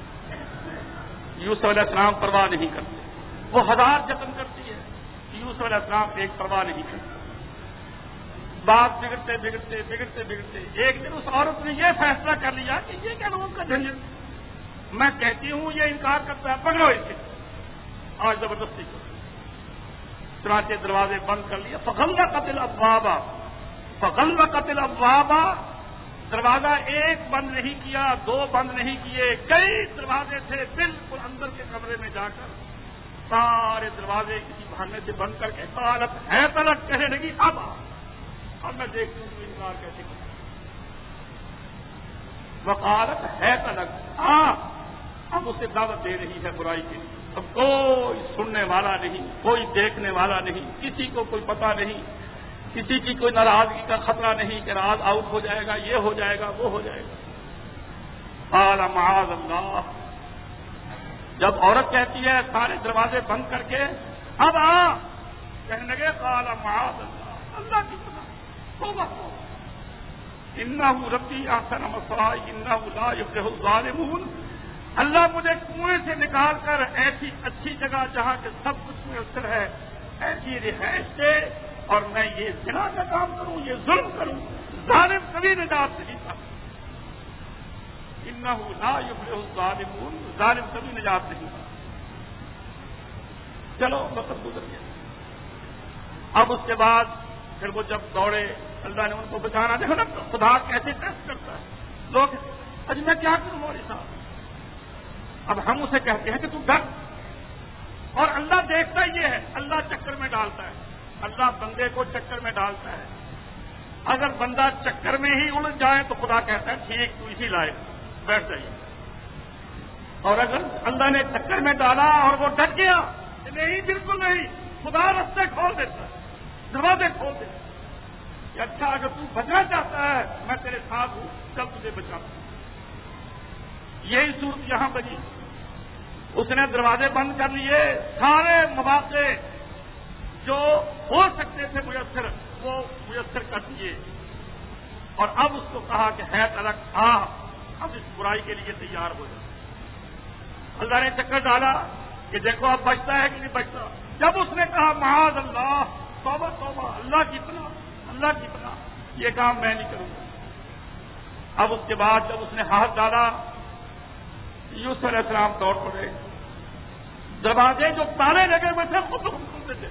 یوسف علیہ السلام پرواہ نہیں کرتے، وہ ہزار جتن کرتی ہے، یوسف علیہ السلام ایک پرواہ نہیں کرتے۔ بات بگڑتے بگڑتے بگڑتے بگڑتے ایک دن اس عورت نے یہ فیصلہ کر لیا کہ یہ کیا لوگوں کا جھنجھٹ، میں کہتی ہوں یہ انکار کرتا ہے، پکڑو اسے، آج زبردستی کو چنانچہ دروازے بند کر لیا۔ فغلقت الابواب، فغلقت الابواب، دروازہ ایک بند نہیں کیا، دو بند نہیں کیے، کئی دروازے تھے، بالکل اندر کے کمرے میں جا کر سارے دروازے کسی بہانے سے بند کر کے قالت ہے تلک، کہنے لگی اب میں دیکھتی ہوں انکار کیسے کرتا، وقالت ہے تلک، اب اسے دعوت دے رہی ہے برائی کے لیے۔ اب کوئی سننے والا نہیں، کوئی دیکھنے والا نہیں، کسی کو کوئی پتہ نہیں، کسی کی کوئی ناراضگی کا خطرہ نہیں کہ راز آؤٹ ہو جائے گا، یہ ہو جائے گا، وہ ہو جائے گا۔ قال معاذ اللہ، جب عورت کہتی ہے سارے دروازے بند کر کے اب کہنے لگے قال معاذ اللہ، اللہ کی پناہ، توبہ انہ ربی احسن مثوائی انہ لا یفلح الظالمون، اللہ مجھے کنویں سے نکال کر ایسی اچھی جگہ جہاں کے سب کچھ میسر ہے ایسی رہائش دے، اور میں یہ زنا کا کام کروں، یہ ظلم کروں، ظالم کبھی نجات نہیں پاتا، انہ لا یفلح الظالمون، ظالم کبھی نجات نہیں پاتا۔ چلو وقت گزر گیا، اب اس کے بعد پھر وہ جب دوڑے، اللہ نے ان کو بچانا، دیکھو نا خدا کیسے ٹیسٹ کرتا ہے، لوگ اج میں کیا کروں مولوی صاحب، اب ہم اسے کہتے ہیں کہ تو ڈر، اور اللہ دیکھتا یہ ہے، اللہ چکر میں ڈالتا ہے، اللہ بندے کو چکر میں ڈالتا ہے، اگر بندہ چکر میں ہی الجھ جائے تو خدا کہتا ہے ٹھیک تو اسی لائق بیٹھ جائیے، اور اگر اللہ نے چکر میں ڈالا اور وہ ڈٹ گیا کہ نہیں بالکل نہیں، خدا رستے کھول دیتا ہے، دروازے کھول دیتا ہے کہ اچھا اگر تو بچنا چاہتا ہے میں تیرے ساتھ ہوں، چل تجھے بچاتا ہوں۔ یہی صورت یہاں بنی، اس نے دروازے بند کر لیے، سارے مواقع جو ہو سکتے تھے میسر وہ میسر کر دیے، اور اب اس کو کہا کہ ہے تلک، اب اس برائی کے لیے تیار ہو جائے۔ اللہ نے چکر ڈالا کہ دیکھو اب بچتا ہے کہ نہیں بچتا، جب اس نے کہا معاذ اللہ، توبہ توبہ، اللہ کی پناہ، اللہ کی پناہ، یہ کام میں نہیں کروں گا۔ اب اس کے بعد جب اس نے ہاتھ ڈالا، یوسف علیہ السلام دوڑ پڑے، دروازے جو تالے لگے ہوئے تھے خود کھلتے تھے۔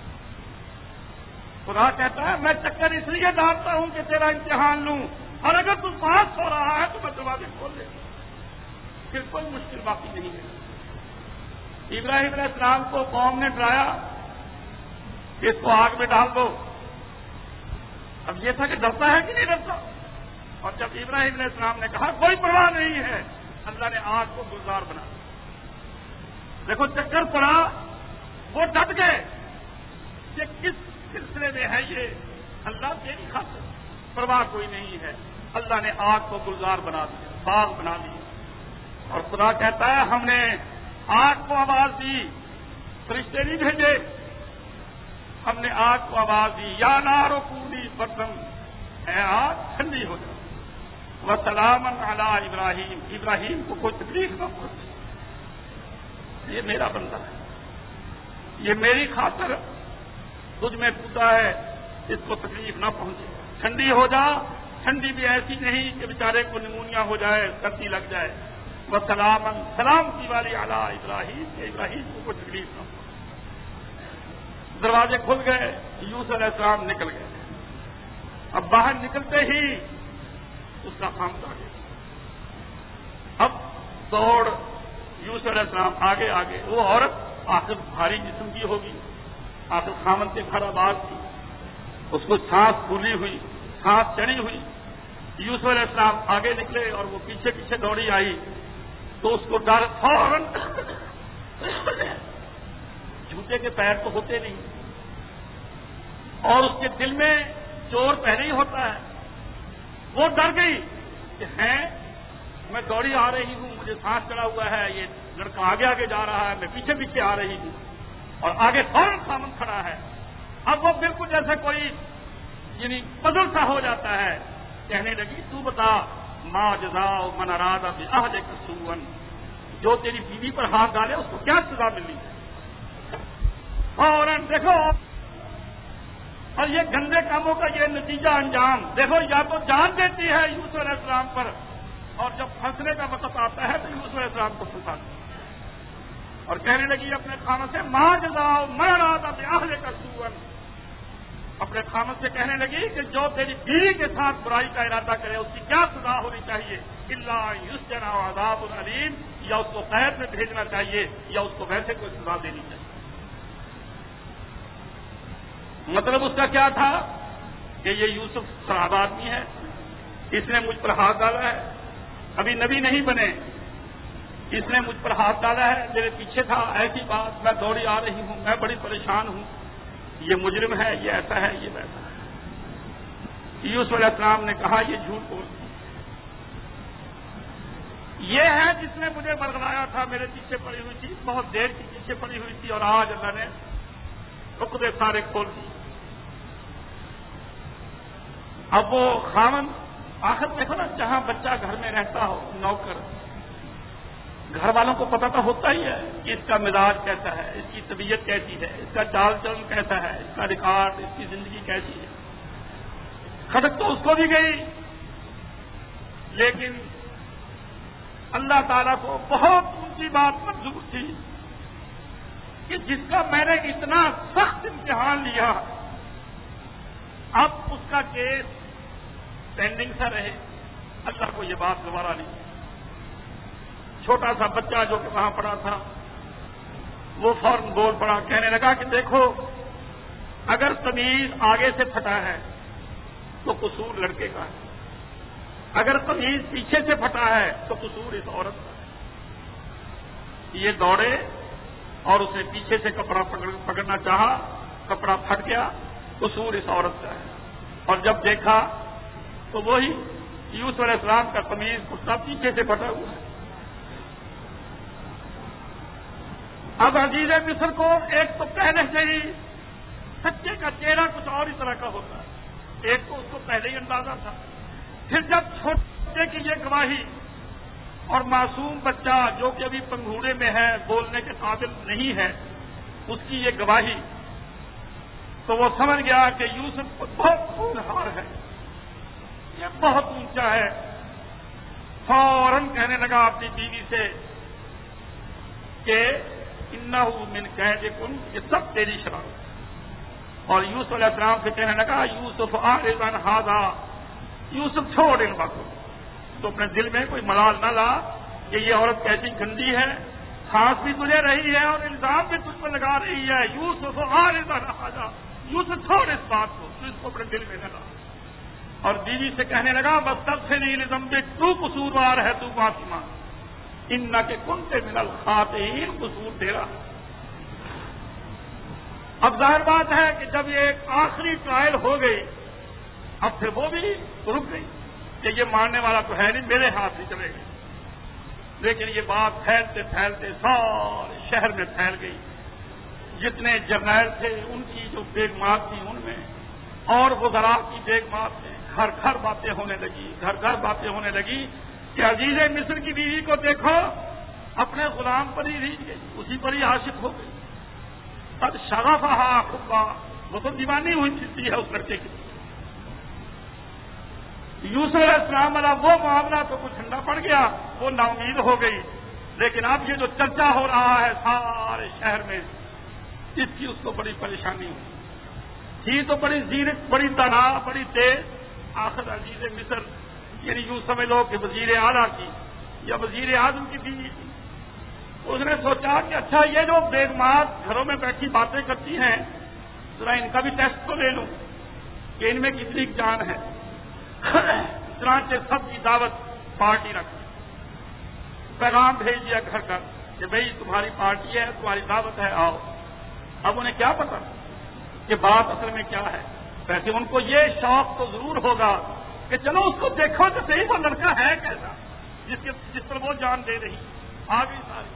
خدا کہتا ہے میں چکر اس لیے ڈالتا ہوں کہ تیرا امتحان لوں، اور اگر تو پاس ہو رہا ہے تو میں دروازے کھول دے، پھر کوئی مشکل باقی نہیں ہے۔ ابراہیم علیہ السلام کو قوم نے ڈرایا کہ اس کو آگ میں ڈال دو، اب یہ تھا کہ ڈرتا ہے کہ نہیں ڈرتا، اور جب ابراہیم علیہ السلام نے کہا کوئی پرواہ نہیں ہے، اللہ نے آگ کو گلزار بنا دیا۔ دیکھو چکر پڑا، وہ ڈٹ گئے کہ کس سلسلے میں ہے یہ اللہ تیری خاطر، پرواہ کوئی نہیں ہے۔ اللہ نے آگ کو گلزار بنا دیا، باغ بنا دیا، اور خدا کہتا ہے ہم نے آگ کو آواز دی، فرشتے نہیں بھیجے، ہم نے آگ کو آواز دی، یا نارو کونی بردن، اے آگ ٹھنڈی ہو جائے، وسلام علی ابراہیم، ابراہیم کو کوئی تکلیف نہ پہنچے، یہ میرا بندہ ہے، یہ میری خاطر تجھ میں کودتا ہے، اس کو تکلیف نہ پہنچے، ٹھنڈی ہو جا، ٹھنڈی بھی ایسی نہیں کہ بیچارے کو نمونیا ہو جائے، سردی لگ جائے، وسلام سلامتی والی علی ابراہیم، کہ ابراہیم کو کوئی تکلیف نہ پہنچے۔ دروازے کھل گئے، یوسف علیہ السلام نکل گئے، اب باہر نکلتے ہی اس کا خامد آ گیا، اب دوڑ یوسف علیہ السلام آگے آگے، وہ عورت آخر بھاری جسم کی ہوگی، آخر خامد سے گھر آباد تھی، اس کو سانس پھولی ہوئی، سانس چڑھی ہوئی، یوسف علیہ السلام آگے نکلے اور وہ پیچھے پیچھے دوڑی آئی، تو اس کو ڈر فوراً جوتے کے پیر تو ہوتے نہیں، اور اس کے دل میں چور پہلے ہی ہوتا ہے، وہ ڈر گئی کہ ہیں میں دوڑی آ رہی ہوں، مجھے سانس چڑھا ہوا ہے، یہ لڑکا آگے آگے جا رہا ہے، میں پیچھے پیچھے آ رہی ہوں، اور آگے فوراً خامد کھڑا ہے۔ اب وہ بالکل جیسے کوئی یعنی پزل سا ہو جاتا ہے، کہنے لگی تو بتا ما جزاء من اراد باہلک سوءا، جو تیری بیوی پر ہاتھ ڈالے اس کو کیا سزا ملنی ہے؟ فوراً دیکھو، اور یہ گندے کاموں کا یہ نتیجہ انجام دیکھو، یا تو جان دیتی ہے یوسف علیہ السلام پر، اور جب پھنسنے کا وقت آتا ہے تو یوسف علیہ السلام کو پھنسا دیا، اور کہنے لگی اپنے خامد سے ما جزاء من اراد باہلک سوءا، اپنے خامد سے کہنے لگی کہ جو تیری بیوی کے ساتھ برائی کا ارادہ کرے اس کی کیا سزا ہونی چاہیے؟ الا یسجن عذاب علیم، یا اس کو قید میں بھیجنا چاہیے یا اس کو ویسے کوئی سزا دینی چاہیے۔ مطلب اس کا کیا تھا کہ یہ یوسف خراب آدمی ہے، اس نے مجھ پر ہاتھ ڈالا ہے، ابھی نبی نہیں بنے، اس نے مجھ پر ہاتھ ڈالا ہے، میرے پیچھے تھا، ایسی بات، میں دوڑی آ رہی ہوں، میں بڑی پریشان ہوں، یہ مجرم ہے، یہ ایسا ہے، یہ ویسا ہے۔ یوسف علیہ السلام نے کہا یہ جھوٹ بولتی، یہ ہے جس نے مجھے برگلایا تھا، میرے پیچھے پڑی ہوئی تھی، بہت دیر کی پیچھے پڑی ہوئی تھی، اور آج اللہ نے عقدے سارے کھول دیے۔ اب وہ خامن، آخر دیکھو نا، جہاں بچہ گھر میں رہتا ہو، نوکر، گھر والوں کو پتہ تو ہوتا ہی ہے کہ اس کا مزاج کیسا ہے، اس کی طبیعت کیسی ہے، اس کا چال چلن کیسا ہے، اس کا ریکارڈ، اس کی زندگی کیسی ہے۔ کھٹک تو اس کو بھی گئی، لیکن اللہ تعالیٰ کو بہت اونچی بات منظور تھی کہ جس کا میں نے اتنا سخت امتحان لیا، اب اس کا کیس پینڈنگ سا رہے، اللہ کو یہ بات دوبارہ نہیں۔ چھوٹا سا بچہ جو کہ وہاں پڑا تھا وہ فوراً بول پڑا، کہنے لگا کہ دیکھو اگر تمیز آگے سے پھٹا ہے تو قصور لڑکے کا ہے، اگر تمیز پیچھے سے پھٹا ہے تو قصور اس عورت کا ہے۔ یہ دوڑے اور اسے پیچھے سے کپڑا پکڑنا چاہا، کپڑا پھٹ گیا، قصور اس عورت کا ہے۔ اور جب دیکھا تو وہی یوسف علیہ السلام کا تمیز کتا پیچھے سے پھٹا ہوا ہے۔ اب عزیز مصر کو ایک تو پہلے سے ہی سچے کا چہرہ کچھ اور ہی طرح کا ہوتا ہے، ایک تو اس کو پہلے ہی اندازہ تھا، پھر جب چھوٹے کی یہ گواہی اور معصوم بچہ جو کہ ابھی پنگھوڑے میں ہے، بولنے کے قابل نہیں ہے، اس کی یہ گواہی، تو وہ سمجھ گیا کہ یوسف بہت ہونہار ہے، یہ بہت اونچا ہے۔ فوراً کہنے لگا اپنی بیوی سے کہ انہ من کیدکن، یہ سب تیری شرارت ہے، اور یوسف علیہ السلام سے کہنے لگا یوسف اعرض عن ھذا، یوسف چھوڑ ان باتوں، تو اپنے دل میں کوئی ملال نہ لا کہ یہ عورت کیسی گندی ہے، سانس بھی تجھے رہی ہے اور الزام بھی تجھ پر لگا رہی ہے، یوسف اعرض عن ھذا، یوسف چھوڑ اس بات کو، تو اس کو اپنے دل میں نہ لا۔ اور بیوی سے کہنے لگا واستغفری لذنبک، تو قصوروار ہے، تو معافی مانگ، انک کنت من الخاطئین، قصور تیرا۔ اب ظاہر بات ہے کہ جب یہ ایک آخری ٹرائل ہو گئی اب پھر وہ بھی رک گئی کہ یہ مارنے والا تو ہے نہیں، میرے ہاتھ سے چلے گئے. لیکن یہ بات پھیلتے پھیلتے سارے شہر میں پھیل گئی. جتنے جرنیل تھے ان کی جو بیگمات تھی ان میں اور وزراء کی بیگمات میں گھر گھر باتیں ہونے لگی، گھر گھر باتیں ہونے لگی کہ عزیز مصر کی بیوی کو دیکھو اپنے غلام پر ہی ریجھ گئی، اسی پر ہی عاشق ہو گئی. قد شغفہا حبا، وہ تو دیوانی ہوئی پھرتی ہے اس لڑکے کی. یوسف علیہ السلام والا وہ معاملہ تو کچھ ٹھنڈا پڑ گیا، وہ نا امید ہو گئی. لیکن اب یہ جو چرچا ہو رہا ہے سارے شہر میں، اس کی اس کو بڑی پریشانی ہوئی. تھی تو بڑی زینت، بڑی دانا، بڑی تیز. آخر عزیز مصر یعنی یوں سمجھ لو کہ وزیر اعلیٰ کی یا وزیر اعظم کی بیوی تھی. اس نے سوچا کہ اچھا یہ جو بیگمات گھروں میں بیٹھی باتیں کرتی ہیں ذرا ان کا بھی ٹیسٹ تو لے لوں کہ ان میں کتنی جان ہے. چنانچہ سب کی دعوت پارٹی رکھ پیغام بھیج دیا گھر گھر کہ بھئی تمہاری پارٹی ہے، تمہاری دعوت ہے، آؤ. اب انہیں کیا پتا کہ بات اصل میں کیا ہے. ویسے ان کو یہ شوق تو ضرور ہوگا کہ چلو اس کو دیکھو تو صحیح وہ لڑکا ہے کیسا جس پر وہ جان دے رہی. آ گئی ساری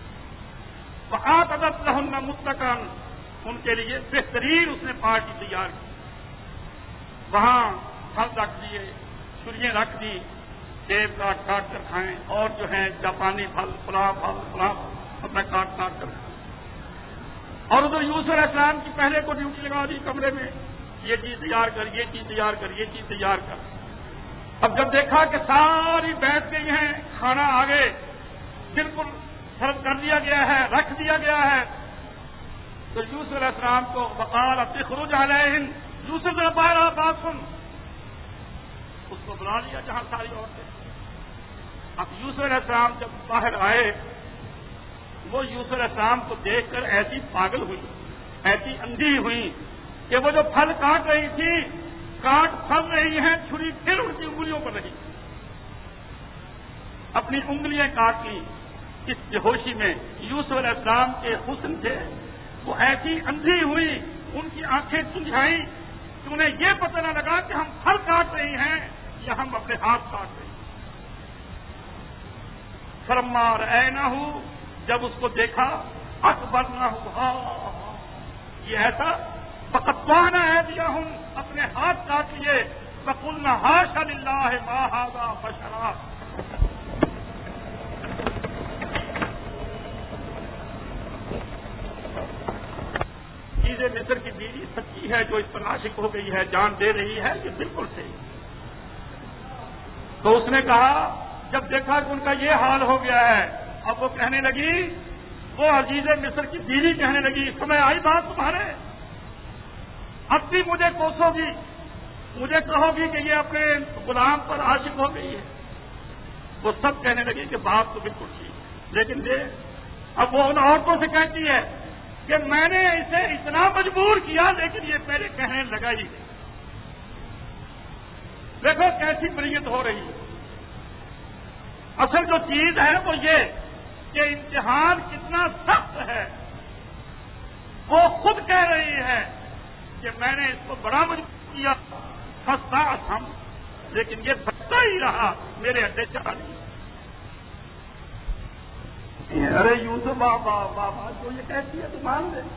فآتت لہن متکئن، ان کے لیے بہترین اس نے پارٹی تیار کی. وہاں پھل رکھ دیے، چھریاں رکھ دی، سیب کاٹ کاٹ کر کھائیں اور جو ہیں جاپانی پھل فلاں اپنا کاٹ کاٹ کر کھائیں. اور ادھر یوسف علیہ السلام کی پہلے کو ڈیوٹی لگا دی کمرے میں، یہ چیز تیار کر، یہ چیز تیار کر، یہ چیز تیار کر. اب جب دیکھا کہ ساری بیٹھ گئی ہیں، کھانا آگے بالکل سرو کر دیا گیا ہے، رکھ دیا گیا ہے، تو یوسف علیہ السلام کو وقال اخرج علیہم، یوسف ذرا باہر آ، بات سن. اس کو بلا لیا جہاں ساری عورتیں. اب یوسف علیہ السلام جب باہر آئے وہ یوسف علیہ السلام کو دیکھ کر ایسی پاگل ہوئی، ایسی اندھی ہوئی کہ وہ جو پھل کاٹ رہی تھی کاٹ پھل رہی ہیں، چھری پھر ان کی انگلیوں پر رہی، اپنی انگلیاں کاٹ لی. اس بے ہوشی میں یوسف علیہ السلام کے حسن سے وہ ایسی اندھی ہوئی، ان کی آنکھیں سجھائیں کہ انہیں یہ پتہ نہ لگا کہ ہم پھل کاٹ رہے ہیں یا ہم اپنے ہاتھ کاٹ رہے ہیں. فلما رأینہ، جب اس کو دیکھا اکبرنہ، یہ ایسا فقطعنا ایدیہم، اپنے ہاتھ کاٹ لیے. فقلنا حاشا للہ ما ھذا بشرا، مصر کی بیوی سچی ہے جو اس پر عاشق ہو گئی ہے، جان دے رہی ہے، یہ بالکل صحیح. تو اس نے کہا جب دیکھا کہ ان کا یہ حال ہو گیا ہے، اب وہ کہنے لگی، وہ عزیز مصر کی بیوی کہنے لگی، سمجھ آئی بات تمہارے؟ اب بھی مجھے کوسو گی، مجھے کہو گی کہ یہ اپنے غلام پر عاشق ہو گئی ہے. وہ سب کہنے لگی کہ بات تو بالکل ٹھیک، لیکن اب وہ ان عورتوں سے کہتی ہے کہ میں نے اسے اتنا مجبور کیا لیکن یہ پہلے کہنے لگا ہی. دیکھو کیسی بریت ہو رہی ہے. اصل جو چیز ہے وہ یہ کہ امتحان کتنا سخت ہے. وہ خود کہہ رہی ہے کہ میں نے اس کو بڑا مجبور کیا، پھنستا ہم، لیکن یہ پھنستا ہی رہا، میرے اڈے چلا نہیں. ارے یوسف بابا بابا جو یہ کہتی ہے تو مان دے.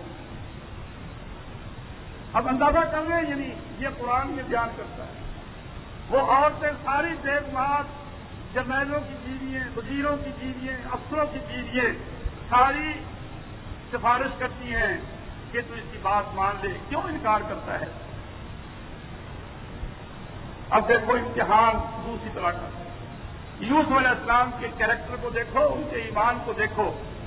اب اندازہ کر لیں، یعنی یہ قرآن میں بیان کرتا ہے. وہ عورتیں ساری بیگمات، جرنیلوں کی بیویاں، وزیروں کی بیویاں، افسروں کی بیویاں، ساری سفارش کرتی ہیں کہ تو اس کی بات مان لے. کیوں انکار کرتا ہے؟ اب دیکھو امتحان دوسری طرح کا. یوسف علیہ السلام کے کیریکٹر کو دیکھو، ان کے ایمان کو دیکھو.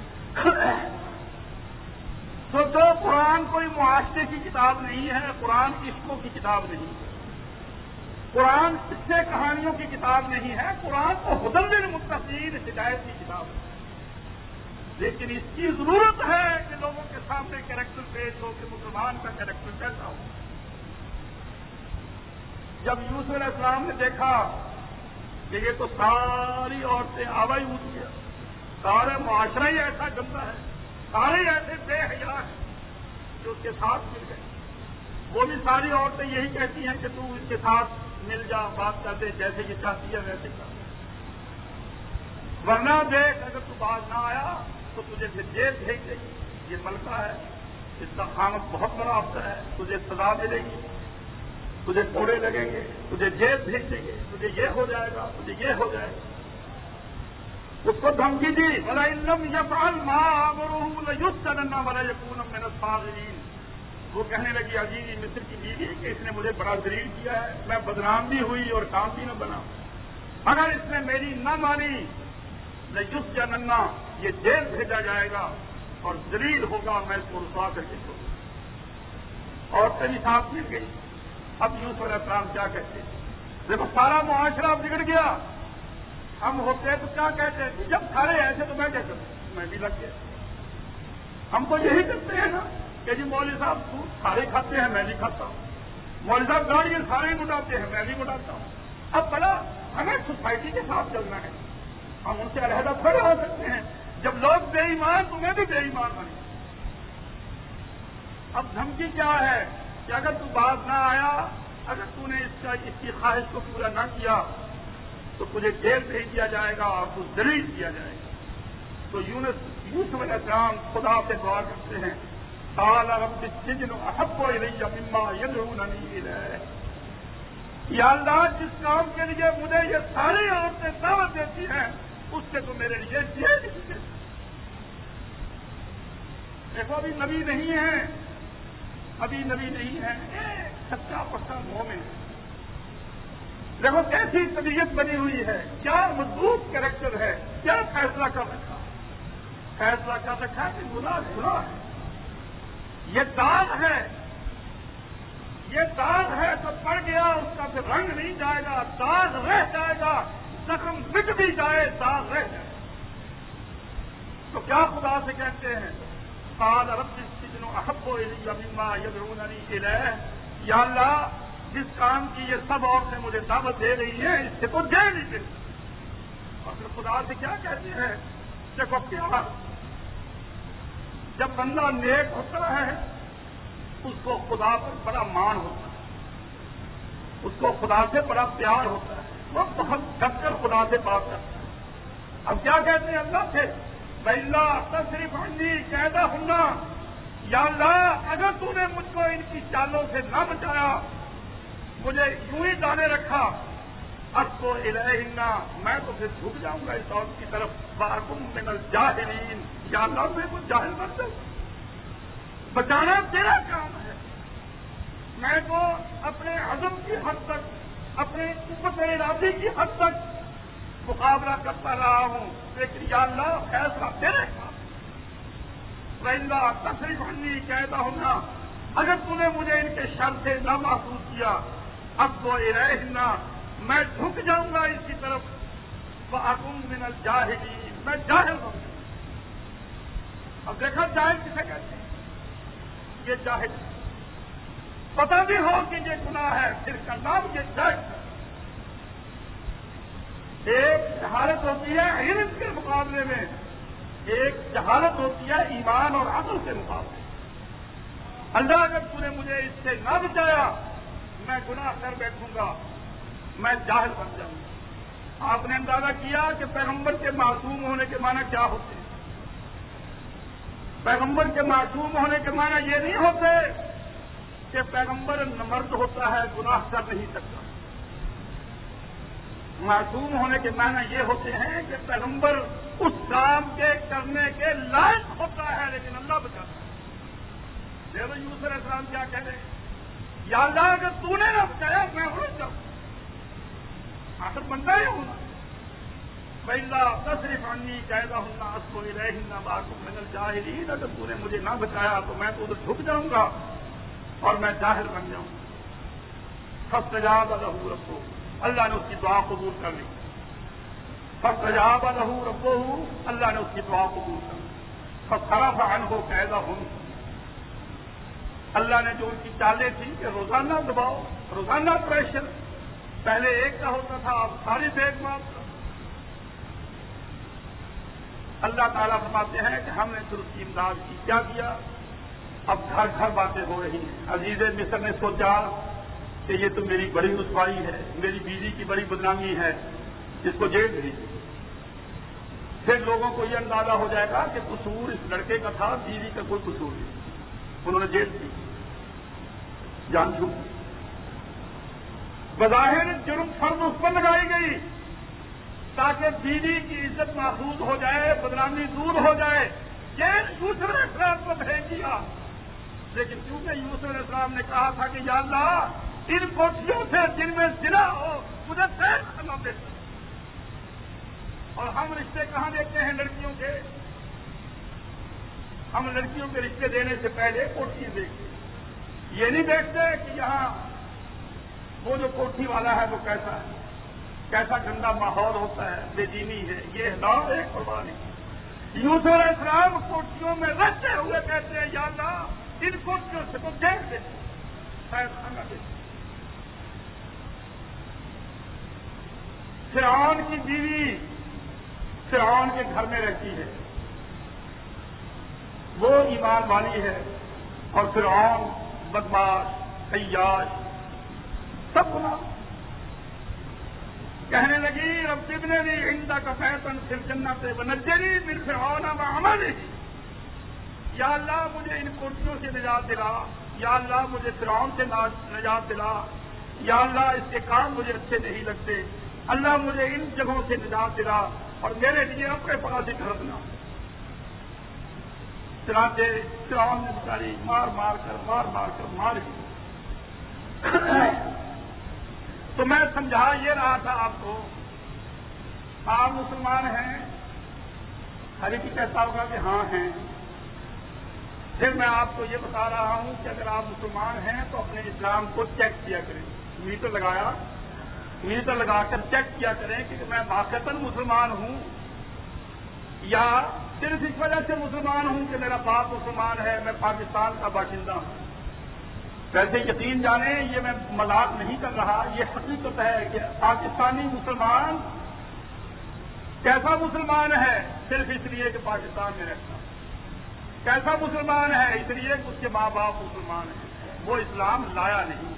سوچو قرآن کوئی معاشرے کی کتاب نہیں ہے، قرآن عشقوں کی کتاب نہیں ہے، قرآن قصے کہانیوں کی کتاب نہیں ہے، قرآن تو ہدی للمتقین، ہدایت کی کتاب ہے. لیکن اس کی ضرورت ہے کہ لوگوں کے سامنے کیریکٹر پیش ہو کہ مسلمان کا کیریکٹر کیسا ہو. جب یوسف علیہ السلام نے دیکھا کہ یہ تو ساری عورتیں آوائی ہوتی ہے، سارے معاشرہ ہی ایسا گندا ہے، سارے ایسے بے حیا ہیں، جو اس کے ساتھ مل گئے. وہ بھی ساری عورتیں یہی کہتی ہیں کہ تو اس کے ساتھ مل جا، بات کر دے، جیسے یہ چاہتی ہے ویسے کر دے، ورنہ دیکھ اگر تو باز نہ آیا تو تجھے پھر جیل بھیج دے گی. یہ ملکہ ہے، اس کا خامد بہت بڑا افسر ہے، تجھے سزا ملے گی، تجھے کوڑے لگیں گے، تجھے جیل بھیج دیں گے، تجھے یہ ہو جائے گا، تجھے یہ ہو جائے گا. اس کو دھمکی دی وَلَئِن لَّمْ يَفْعَلْ مَا آمُرُهُ لَيُسْجَنَنَّ وَلَيَكُونَ مِنَ الصَّاغِرِينَ. وہ کہنے لگی عزیزی مصر کی بیوی کہ اس نے مجھے بڑا ذلیل کیا ہے، میں بدنام بھی ہوئی اور کام بھی نہ بنا. اگر اس نے میری نہ مانی لَيُسْجَنَنَّ، یہ جیل بھیجا جائے گا اور ذلیل ہوگا، میں اس کو رسوا کر کے چھوڑوں. عورتیں بھی ساتھ مل گئی. اب یوسف علیہ السلام کیا کہتے ہیں؟ دیکھو سارا معاشرہ بگڑ گیا. ہم ہوتے تو کیا کہتے ہیں؟ جب سارے ایسے تو میں کیا کرتا، میں بھی لگ گیا. ہم تو یہی کرتے ہیں نا کہ جی مولوی صاحب سارے کھاتے ہیں، میں بھی کھاتا ہوں. مولوی صاحب گاڑیاں سارے اٹھاتے ہیں، میں بھی اٹھاتا ہوں. اب بڑا ہمیں سوسائٹی کے ساتھ چلنا ہے، ہم ان سے علیحدہ تھوڑے ہو سکتے ہیں. جب لوگ بے ایمان تو میں بھی بے ایمان بنے. اب دھمکی کیا ہے کہ اگر تو باز نہ آیا، اگر تو نے اس کی خواہش کو پورا نہ کیا تو تجھے جیل بھیج دیا جائے گا اور تو ذلیل کیا جائے گا. تو یوسف علیہ السلام خدا سے دعا کرتے ہیں قال رب السجن احب الی مما یدعوننی الیہ. یا اللہ جس کام کے لیے مجھے یہ ساری عورتیں دعوت دیتی ہیں اس سے تو میرے لیے جیل ہی. دیکھو ابھی نبی نہیں ہے، ابھی نبی نہیں ہے، سچا پکا مومن ہے. دیکھو کیسی طبیعت بنی ہوئی ہے، کیا مضبوط کریکٹر ہے، کیا فیصلہ کر رکھا. فیصلہ کر رکھا کہ گناہ ہے، یہ داغ ہے، یہ داغ ہے تو پڑ گیا، اس کا پھر رنگ نہیں جائے گا، داغ رہ جائے گا. زخم مٹ بھی جائے داغ رہ جائے. تو کیا خدا سے کہتے ہیں قال رب السجن احب الی مما یدعوننی الیہ. یا اللہ جس کام کی یہ سب عورتیں مجھے دعوت دے رہی ہیں اس سے تو جیل ہی دے. اور پھر خدا سے کیا کہتے ہیں؟ دیکھو کیا جب بندہ نیک ہوتا ہے اس کو خدا پر بڑا مان ہوتا ہے، اس کو خدا سے بڑا پیار ہوتا ہے، وہ بہت ڈٹ کر خدا سے بات کرتا ہے. اب کیا کہتے ہیں اللہ سے؟ بَإِلَّا تَصْرِفْ عَنِّي كَيْدَهُنَّ. یا اللہ اگر تو نے مجھ کو ان کی چالوں سے نہ بچایا، مجھے یوں ہی جانے رکھا، اب تو الیہن، میں تو پھر جھک جاؤں گا اس عورت کی طرف. وَأَكُن مِّنَ الْجَاهِلِينَ. یا اللہ میں کو جاہل مت دو، بچانا تیرا کام ہے. میں تو اپنے عزم کی حد تک، اپنے قوت ارادی کی حد تک مقابلہ کرتا رہا ہوں، لیکن یا اللہ فیصلہ تیرے کام. وَإِلَّا تَصْرِفْ عَنِّي كَيْدَهُنَّ. اگر تو نے مجھے ان کے شر سے نہ محفوظ کیا، اب تو الیہن، میں جھک جاؤں گا اس کی طرف. وَأَكُن مِّنَ الْجَاهِلِينَ. میں جاہل ہوں. اب دیکھا جاہل کسے کہتے ہیں؟ یہ جاہل پتہ بھی ہو کہ یہ گناہ ہے پھر کا نام یہ جاہل. ایک جہالت ہوتی ہے علم کے مقابلے میں، ایک جہالت ہوتی ہے ایمان اور عقل کے مقابلے. اللہ اگر تو نے مجھے اس سے نہ بچایا میں گناہ کر بیٹھوں گا، میں جاہل بن جاؤں گا. آپ نے اندازہ کیا کہ پیغمبر کے معصوم ہونے کے معنی کیا ہوتے ہیں؟ پیغمبر کے معصوم ہونے کے معنی یہ نہیں ہوتے کہ پیغمبر مرد ہوتا ہے گناہ کر نہیں سکتا. معصوم ہونے کے معنی یہ ہوتے ہیں کہ پیغمبر اس کام کے کرنے کے لائق ہوتا ہے لیکن اللہ بچاتا ہے. دیکھو یوسف علیہ السلام کیا کہہ رہے ہیں؟ یا اللہ اگر تو نے نہ بچایا میں اڑ جاؤں، آخر بندہ ہی ہونا. وَإِلَّا تَصْرِفْ عَنِّي كَيْدَهُنَّ أَصْبُ إِلَيْهِنَّ وَأَكُن مِّنَ الْجَاهِلِينَ. اگر تو نے مجھے نہ بچایا تو میں تو ادھر جھک جاؤں گا اور میں جاہل بن جاؤں گا. فَاسْتَجَابَ لَهُ رَبُّهُ. اللہ نے اس کی دعا قبول کر لی. فَاسْتَجَابَ لَهُ رَبُّهُ. اللہ نے اس کی دعا قبول کر لی. فَصَرَفَ عَنْهُ كَيْدَهُنَّ. اللہ نے جو ان کی چالیں تھیں کہ روزانہ دباؤ، روزانہ پریشر، پہلے ایک کا ہوتا تھا اب ساری بیگ مار. اللہ تعالیٰ فرماتے ہیں کہ ہم نے پھر اس کی امداد کی. کیا کیا؟ اب گھر گھر باتیں ہو رہی ہیں. عزیز مصر نے سوچا کہ یہ تو میری بڑی رسوائی ہے, میری بیوی کی بڑی بدنامی ہے, اس کو جیل دی. پھر لوگوں کو یہ اندازہ ہو جائے گا کہ قصور اس لڑکے کا تھا, بیوی کا کوئی قصور نہیں. انہوں نے جیل دی, جان چھوٹ. بظاہر جرم فرض اس پر لگائی گئی تاکہ بیوی کی عزت محفوظ ہو جائے, بدنامی دور ہو جائے. جیل یوسف علیہ السلام کو بھیج دیا, لیکن چونکہ یوسف علیہ السلام نے کہا تھا کہ یا اللہ ان کوٹھیوں سے جن میں زنا ہو مجھے تیز کرنا دیتا. اور ہم رشتے کہاں دیکھتے ہیں لڑکیوں کے؟ ہم لڑکیوں کے رشتے دینے سے پہلے کوٹھیاں دیکھتے ہیں. یہ نہیں دیکھتے کہ یہاں وہ جو کوٹھی والا ہے وہ کیسا ہے, کیسا گندا ماحول ہوتا ہے, بے دینی ہے, یہ نہ ایک قربانی. یوسف علیہ السلام کوٹھیوں میں رہتے ہوئے کہتے ہیں یا اللہ ان کوٹھیوں سے تو دیکھ دے, شاید کھانا دے. فرعون کی بیوی فرعون کے گھر میں رہتی ہے, وہ ایمان والی ہے, اور فرعون بدماش, عیاش, سب گناہ. کہنے لگی رب ابننی عندک بیتا فی الجنۃ ونجنی من فرعون وعملہ. یا اللہ مجھے ان کوٹھیوں سے نجات دلا, یا اللہ مجھے فرعون سے نجات دلا, یا اللہ اس کے کام مجھے اچھے نہیں لگتے, اللہ مجھے ان جگہوں سے نجات دلا اور میرے لیے اپنے پاس ہی گھر بنا. چنانچہ فرعون نے بیچاری مار مار کر مار دی. تو میں سمجھا یہ رہا تھا آپ کو, آپ مسلمان ہیں؟ ہر ایک کہتا ہوگا کہ ہاں ہیں. پھر میں آپ کو یہ بتا رہا ہوں کہ اگر آپ مسلمان ہیں تو اپنے اسلام کو چیک کیا کریں. میٹر لگا کر چیک کیا کریں کہ میں واقعتاً مسلمان ہوں یا صرف اس وجہ سے مسلمان ہوں کہ میرا باپ مسلمان ہے, میں پاکستان کا باشندہ ہوں. ویسے یقین جانیں یہ میں مذاق نہیں کر رہا, یہ حقیقت ہے کہ پاکستانی مسلمان کیسا مسلمان ہے صرف اس لیے کہ پاکستان میں رہتا ہے. کیسا مسلمان ہے اس لیے کہ اس کے ماں باپ مسلمان ہیں, وہ اسلام لایا نہیں.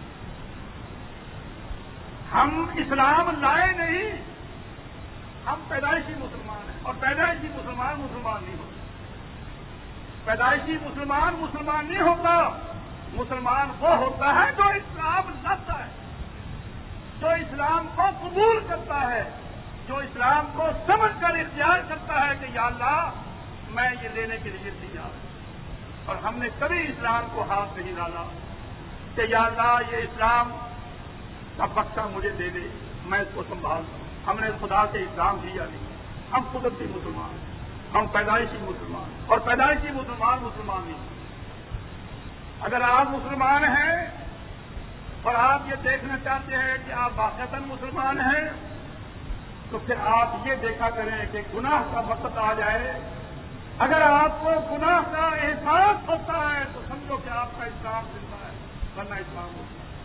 ہم اسلام لائے نہیں, ہم پیدائشی مسلمان ہیں, اور پیدائشی مسلمان نہیں ہوتا. پیدائشی مسلمان نہیں ہوتا. مسلمان وہ ہوتا ہے جو اسلام لاتا ہے, جو اسلام کو قبول کرتا ہے, جو اسلام کو سمجھ کر اختیار کرتا ہے کہ یا اللہ میں یہ لینے کے لیے تیار ہوں. اور ہم نے کبھی اسلام کو ہاتھ نہیں ڈالا کہ یا اللہ یہ اسلام کا بخشا مجھے دے دے, میں اس کو سنبھال لوں. ہم نے خدا سے اسلام لیا نہیں. ہم قدرتی مسلمان ہیں, ہم پیدائشی مسلمان, اور پیدائشی مسلمان نہیں. اگر آپ مسلمان ہیں اور آپ یہ دیکھنا چاہتے ہیں کہ آپ واقعتاً مسلمان ہیں تو پھر آپ یہ دیکھا کریں کہ گناہ کا وقت آ جائے. اگر آپ کو گناہ کا احساس ہوتا ہے تو سمجھو کہ آپ کا اسلام زندہ ہے, ورنہ اسلام ہوتا ہے.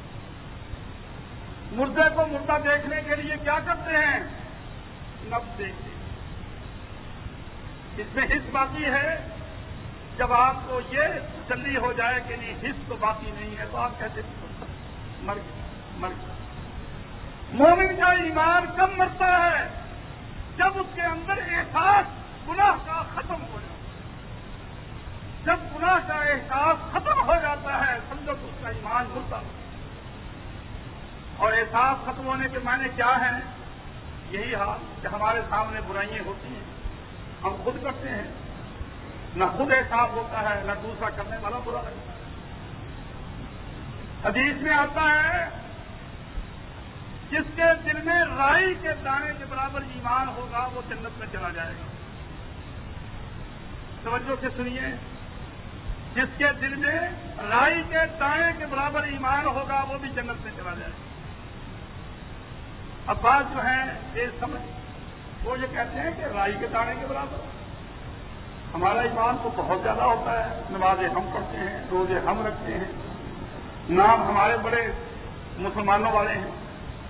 مردے کو مردہ دیکھنے کے لیے کیا کرتے ہیں؟ نبض دیکھتے ہیں. اس میں حص باقی ہے. جب آپ کو یہ تسلی ہو جائے کہ نہیں حص تو باقی نہیں ہے تو آپ کہتے مر گیا. مومن کا ایمان کب مرتا ہے؟ جب اس کے اندر احساس گناہ کا ختم ہو جاتا ہے. جب گناہ کا احساس ختم ہو جاتا ہے سمجھو کہ اس کا ایمان مردہ. اور احساس ختم ہونے کے معنی کیا ہیں؟ یہی حال کہ ہمارے سامنے برائیاں ہوتی ہیں, ہم خود کرتے ہیں, نہ خود احساس ہوتا ہے نہ دوسرا کرنے والا برا لگتا ہے. حدیث میں آتا ہے جس کے دل میں رائی کے دانے کے برابر ایمان ہوگا وہ جنت میں چلا جائے گا. توجہ سے سنیے, جس کے دل میں رائی کے دانے کے برابر ایمان ہوگا وہ بھی جنت میں چلا جائے گا. اب بات جو ہے یہ سمجھ, وہ یہ کہتے ہیں کہ رائی کے دانے کے برابر. ہمارا ایمان تو بہت زیادہ ہوتا ہے, نمازیں ہم پڑھتے ہیں, روزے ہم رکھتے ہیں, نام ہمارے بڑے مسلمانوں والے ہیں.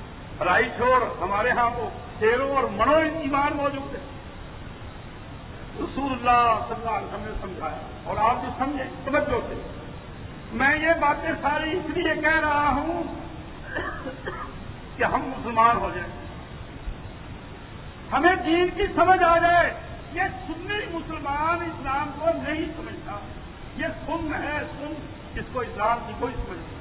رائی چھوڑ ہمارے ہاں تو شیروں اور منوں ایمان موجود ہے. رسول اللہ صلی اللہ علیہ وسلم نے سمجھایا اور آپ بھی سمجھیں توجہ سے. میں یہ باتیں ساری اس لیے کہہ رہا ہوں کہ ہم مسلمان ہو جائیں, ہمیں دین کی سمجھ آ جائے. یہ سنی مسلمان اسلام کو نہیں سمجھتا, یہ سن ہے سن, اس کو اسلام کی کوئی سمجھ نہیں.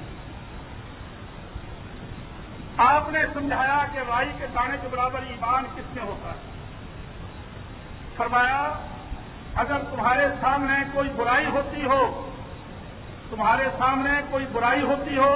آپ نے سمجھایا کہ رائی کے دانے کے برابر ایمان کس میں ہوتا ہے. فرمایا اگر تمہارے سامنے کوئی برائی ہوتی ہو, تمہارے سامنے کوئی برائی ہوتی ہو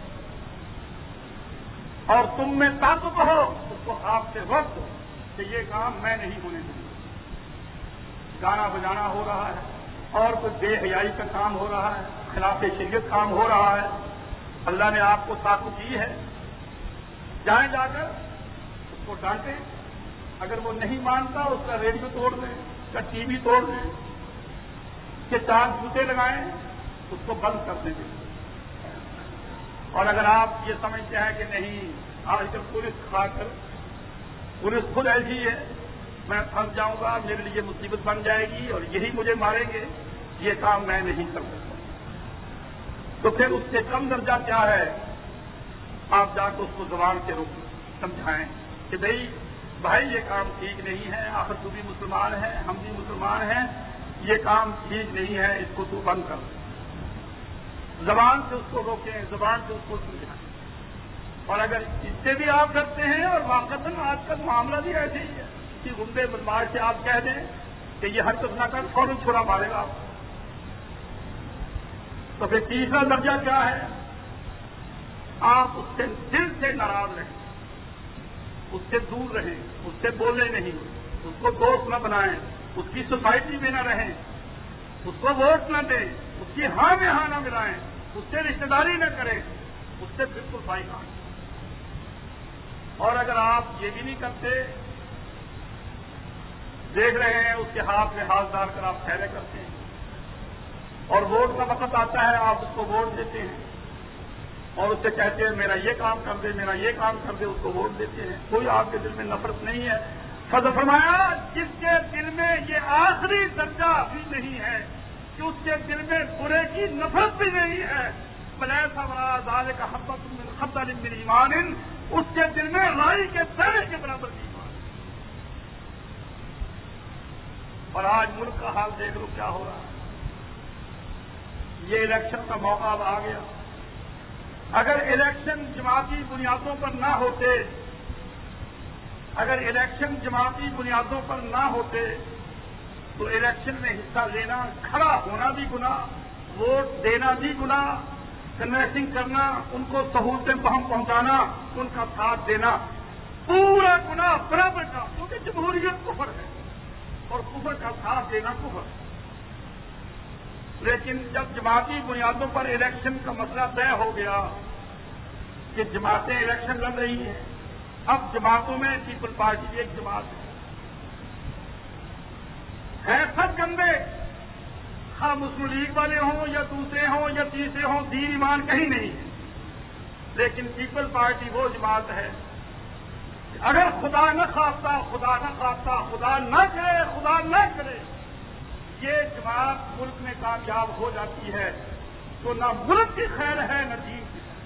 اور تم میں طاقت ہو, اس کو آپ سے روک دو کہ یہ کام میں نہیں ہونے دوں. گانا بجانا ہو رہا ہے اور کوئی بے حیائی کا کام ہو رہا ہے, خلاف شریعت کام ہو رہا ہے, اللہ نے آپ کو طاقت دی ہے, جائیں جا کر اس کو ڈانٹیں. اگر وہ نہیں مانتا اس کا ریڈیو توڑ دیں, اس کا ٹی وی توڑ دیں, اس کے 4 جوتے لگائیں, اس کو بند کر دیں. اور اگر آپ یہ سمجھتے ہیں کہ نہیں آج کل پولیس کھا کر پولیس خود ایسی ہے, میں پھنس جاؤں گا, میرے لیے مصیبت بن جائے گی اور یہی مجھے ماریں گے, یہ کام میں نہیں کر سکتا, تو پھر اس سے کم درجہ کیا ہے, آپ جا کے اس کو زبان کے روپ سمجھائیں کہ بھائی یہ کام ٹھیک نہیں ہے, آخر تو بھی مسلمان ہے, ہم بھی مسلمان ہیں, یہ کام ٹھیک نہیں ہے, اس کو تو بند کر. زبان سے اس کو روکیں, زبان سے اس کو سمجھائیں. اور اگر اس سے بھی آپ ڈرتے ہیں, اور واقعتاً آج کل معاملہ بھی ایسے ہی ہے کہ غنڈے بدماش سے آپ کہہ دیں کہ یہ حرکت نہ کر, فوراً چھڑا مارے گا آپ, تو پھر تیسرا درجہ کیا ہے, آپ اس سے دل سے ناراض رہیں, اس سے دور رہیں, اس سے بولیں نہیں, اس کو دوست نہ بنائیں, اس کی سوسائٹی میں نہ رہیں, اس کو ووٹ نہ دیں, اس کی ہاں میں ہاں نہ ملائیں, اس سے رشتے داری نہ کریں, اس سے بالکل بائیکاٹ. اور اگر آپ یہ بھی نہیں کرتے, دیکھ رہے ہیں اس کے ہاتھ میں ہاتھ ڈال کر آپ پھیلے کرتے ہیں, اور ووٹ کا وقت آتا ہے آپ اس کو ووٹ دیتے ہیں اور اس سے کہتے ہیں میرا یہ کام کر دے, میرا یہ کام کر دے, اس کو ووٹ دیتے ہیں, کوئی آپ کے دل میں نفرت نہیں ہے. فضل فرمایا جس کے دل میں یہ آخری درجہ بھی نہیں ہے کہ اس کے دل میں برے کی نفرت بھی نہیں ہے, بلے سورا زال کا حبت من خردل من ایمان, اس کے دل میں رائی کے دانے کے برابر ایمان. اور آج ملک کا حال دیکھ لو کیا ہو رہا ہے. یہ الیکشن کا موقع اب آ گیا. اگر الیکشن جماعتی بنیادوں پر نہ ہوتے, اگر الیکشن جماعتی بنیادوں پر نہ ہوتے تو الیکشن میں حصہ لینا, کھڑا ہونا بھی گناہ, ووٹ دینا بھی گناہ, کنوینسنگ کرنا, ان کو سہولتیں پہنچانا, ان کا ساتھ دینا, پورا گناہ برابر کا, کیونکہ جمہوریت کفر ہے اور کفر کا ساتھ دینا کفر ہے. لیکن جب جماعتی بنیادوں پر الیکشن کا مسئلہ طے ہو گیا کہ جماعتیں الیکشن لڑ رہی ہیں, اب جماعتوں میں پیپل پارٹی کی ایک جماعت ہے سب گندے, ہاں مسلم لیگ والے ہوں یا دوسرے ہوں یا تیسرے ہوں, دین ایمان کہیں نہیں ہے, لیکن پیپل پارٹی وہ جماعت ہے اگر خدا نہ خواستہ, خدا نہ خواستہ, خدا نہ کرے, خدا نہ کرے, یہ جماعت ملک میں کامیاب ہو جاتی ہے تو نہ ملک کی خیر ہے نہ دین کی خیر.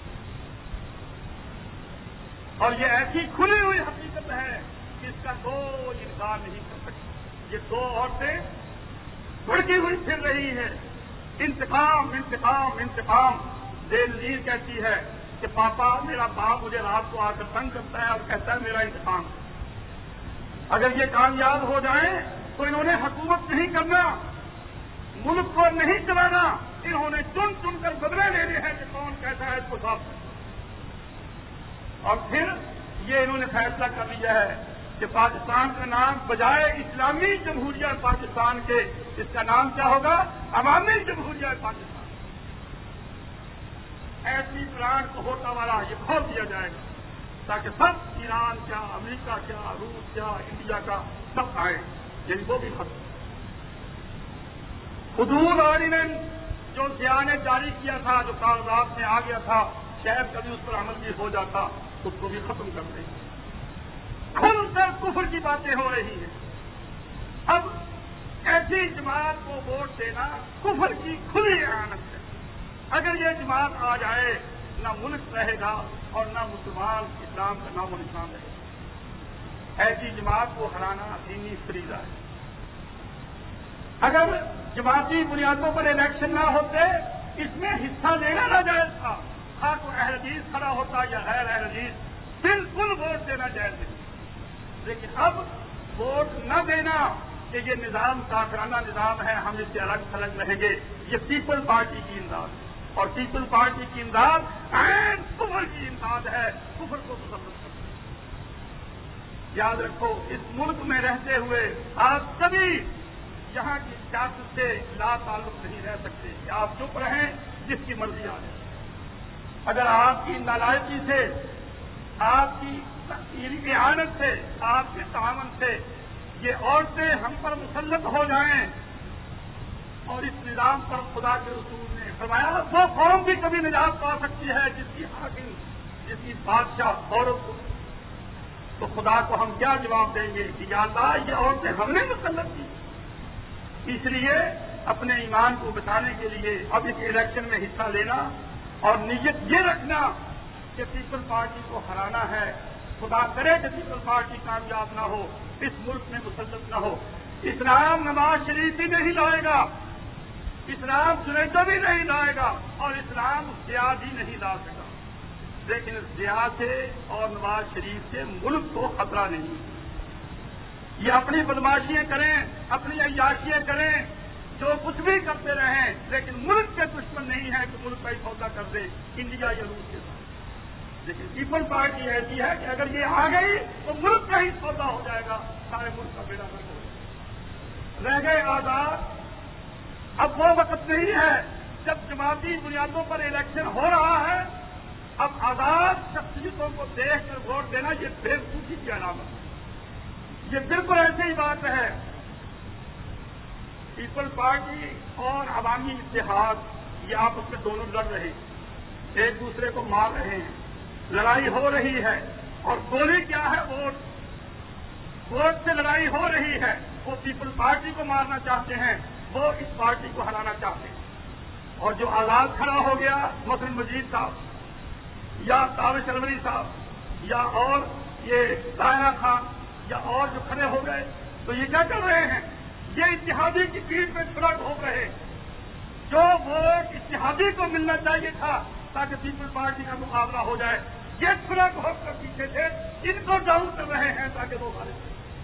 اور یہ ایسی کھلی ہوئی حقیقت ہے کہ اس کا کوئی انکار نہیں کر سکتا. یہ 2 عورتیں بڑھتی ہوئی پھر رہی ہے, انتقام انتقام انتقام. دلیر کہتی ہے کہ پاپا میرا باپ مجھے رات کو آ کر تنگ کرتا ہے اور کہتا ہے میرا انتقام. اگر یہ کامیاب ہو جائیں تو انہوں نے حکومت نہیں کرنا, ملک کو نہیں چلانا, انہوں نے چن چن کر بدلے لینے ہیں کہ کون کیسا ہے اس کو صاف کرنا. اور پھر یہ انہوں نے فیصلہ کر لیا ہے کہ پاکستان کا نام بجائے اسلامی جمہوریہ پاکستان کے, اس کا نام کیا ہوگا, عوامی جمہوریہ پاکستان. ایسی پلانٹ کو ہوتا والا یہ کھول دیا جائے گا تاکہ سب, ایران کیا, امریکہ کیا, روس کیا, انڈیا کا, سب آئے, یعنی وہ بھی ختم. حدود آرڈیننس جو سیاہ نے جاری کیا تھا, جو کاغذات میں آ گیا تھا, شاید کبھی اس پر عمل بھی ہو جاتا, اس کو بھی ختم کر دیں. کھل کر کفر کی باتیں ہو رہی ہیں. اب ایسی جماعت کو ووٹ دینا کفر کی کھلی اعانت ہے. اگر یہ جماعت آ جائے نہ ملک رہے گا اور نہ مسلمان اسلام کا نام و نشان رہے گا. ایسی جماعت کو ہرانا دینی فریضہ ہے. اگر جماعتی بنیادوں پر الیکشن نہ ہوتے اس میں حصہ لینا ناجائز تھا. خواہ کوئی اہل حدیث کھڑا ہوتا یا غیر اہل حدیث بالکل ووٹ دینا جائز نہیں. لیکن اب ووٹ نہ دینا کہ یہ نظام کافرانہ نظام ہے, ہم اس سے الگ تھلگ رہیں گے, یہ پیپل پارٹی کی امداد ہے. اور پیپل پارٹی کی امداد عین کفر کی امداد ہے, کفر کو مسلط کرتی ہے. یاد رکھو, اس ملک میں رہتے ہوئے آپ کبھی یہاں کی سیاست سے لا تعلق نہیں رہ سکتے کہ آپ چپ رہیں جس کی مرضی آ جائے. اگر آپ کی نالائکی سے, آپ کی اعانت سے, آپ کے تعاون سے یہ عورتیں ہم پر مسلط ہو جائیں اور اس نظام پر خدا کے رسول نے فرمایا وہ قوم بھی کبھی نجات پا سکتی ہے جس کی حاکم, جس کی بادشاہ عورت ہو, تو خدا کو ہم کیا جواب دیں گے کہ یا اللہ یہ عورتیں ہم نے مسلط کی. اس لیے اپنے ایمان کو بچانے کے لیے اب اس الیکشن میں حصہ لینا اور نیت یہ رکھنا کہ پیپل پارٹی کو ہرانا ہے. خدا کرے کہ پیپل پارٹی کامیاب نہ ہو, اس ملک میں مسلط نہ ہو. اسلام نواز شریف بھی نہیں لائے گا, اسلام جنیدہ بھی نہیں لائے گا, اور اسلام ضیاء بھی نہیں لا سکا. لیکن ضیاء سے اور نواز شریف سے ملک کو خطرہ نہیں. یہ اپنی بدماشیاں کریں, اپنی عیاشیاں کریں, جو کچھ بھی کرتے رہیں, لیکن ملک کے دشمن نہیں ہے کہ ملک کا ہی سودا کر دے انڈیا یا روس کے ساتھ. لیکن پیپل پارٹی ایسی ہے کہ اگر یہ آ گئی تو ملک کا ہی سودا ہو جائے گا, سارے ملک کا بیڑا گرک ہو جائے گا. رہ گئے آزاد. اب وہ وقت نہیں ہے جب جماعتی بنیادوں پر الیکشن ہو رہا ہے. اب آزاد شخصیتوں کو دیکھ کر ووٹ دینا یہ بیوقوفی کی علامت ہے. یہ بالکل ایسی ہی بات ہے. پیپل پارٹی اور عوامی اتحاد یہ آپس میں دونوں لڑ رہے ہیں, ایک دوسرے کو مار رہے ہیں, لڑائی ہو رہی ہے. اور گولی کیا ہے؟ ووٹ. ووٹ سے لڑائی ہو رہی ہے. وہ پیپل پارٹی کو مارنا چاہتے ہیں, وہ اس پارٹی کو ہرانا چاہتے ہیں. اور جو آزاد کھڑا ہو گیا, مسلم مجید صاحب یا تابش الوری صاحب یا اور یہ طاہرہ خان یا اور جو کھڑے ہو گئے, تو یہ کیا کر رہے ہیں؟ یہ اتحادی کی پیٹھ میں چھڑا ٹھوک رہے. جو ووٹ اتحادی کو ملنا چاہیے تھا تاکہ پیپل پارٹی کا مقابلہ ہو جائے, یہ چھڑا ٹھوک کر پیچھے تھے, ان کو ڈاؤن کر رہے ہیں تاکہ وہ ہارے.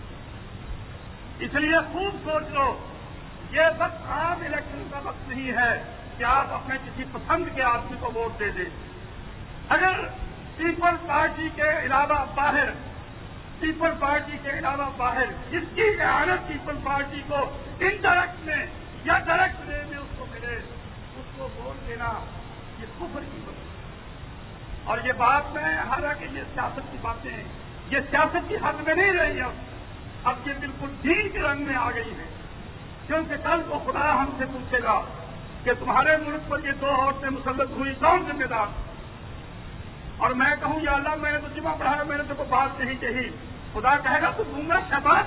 اس لیے خوب سوچ لو, یہ وقت عام الیکشن کا وقت نہیں ہے کہ آپ اپنے کسی پسند کے آدمی کو ووٹ دے دیں. اگر پیپل پارٹی کے علاوہ باہر, پیپل پارٹی کے علاوہ باہر جس کی اعانت پیپل پارٹی کو انڈائریکٹ میں یا ڈائریکٹ وے میں اس کو ملے, اس کو ووٹ دینا یہ کفر کی بات ہے. اور یہ بات میں, حالانکہ یہ سیاست کی باتیں ہیں, یہ سیاست کی حد میں نہیں رہی. اب یہ بالکل دین کے رنگ میں آ گئی ہے. کیونکہ کل کو خدا ہم سے پوچھے گا کہ تمہارے ملک پر یہ 2 عورتیں مسلط ہوئی, کون ذمہ دار؟ اور میں کہوں یا اللہ میں نے تو جمعہ پڑھایا, میں نے تو کوئی بات نہیں کہی. خدا کہے گا تو گونگا شیطان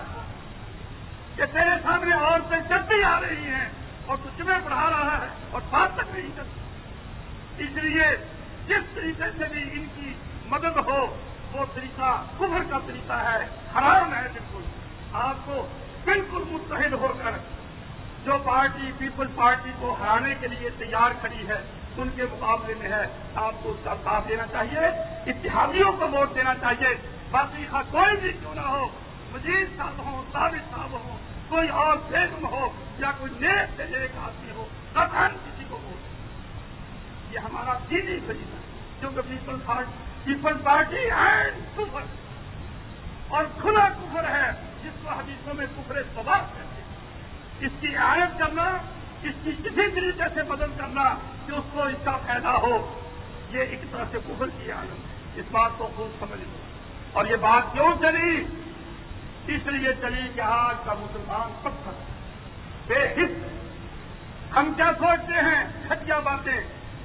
کہ تیرے سامنے عورتیں چلتی آ رہی ہیں اور تو جمعہ پڑھا رہا ہے اور بات تک نہیں کرتی. اس لیے جس طریقے سے بھی ان کی مدد ہو وہ طریقہ کفر کا طریقہ ہے, حرام ہے. بالکل آپ کو بالکل متحد ہو کر جو پارٹی پیپل پارٹی کو ہرانے کے لیے تیار کھڑی ہے ان کے مقابلے میں ہے, آپ کو اس کا ساتھ دینا چاہیے, اتحادیوں کو ووٹ دینا چاہیے. باقی کوئی بھی کیوں نہ ہو, مجید صاحب ہوں, ثابت صاحب ہوں, کوئی اور بیگم ہو یا کوئی نیک سے نیک آدمی ہو, قطعاً کسی کو ووٹ. یہ ہمارا دینی فریضہ ہے, کیونکہ پیپل پارٹی اینڈ کفر اور کھلا کفر ہے جس کو حدیثوں میں کفر سبب کہتے ہیں. اس کی اعانت کرنا, اس کی کسی طریقے سے مدد کرنا کہ اس کو اس کا فائدہ ہو, یہ ایک طرح سے کفر کی اعانت ہے. اس بات کو خوب سمجھ لو. اور یہ بات کیوں چلی؟ اس لیے چلی کہ آج کا مسلمان پتھر بے حس. ہم کیا سوچتے ہیں؟ گھٹیا باتیں.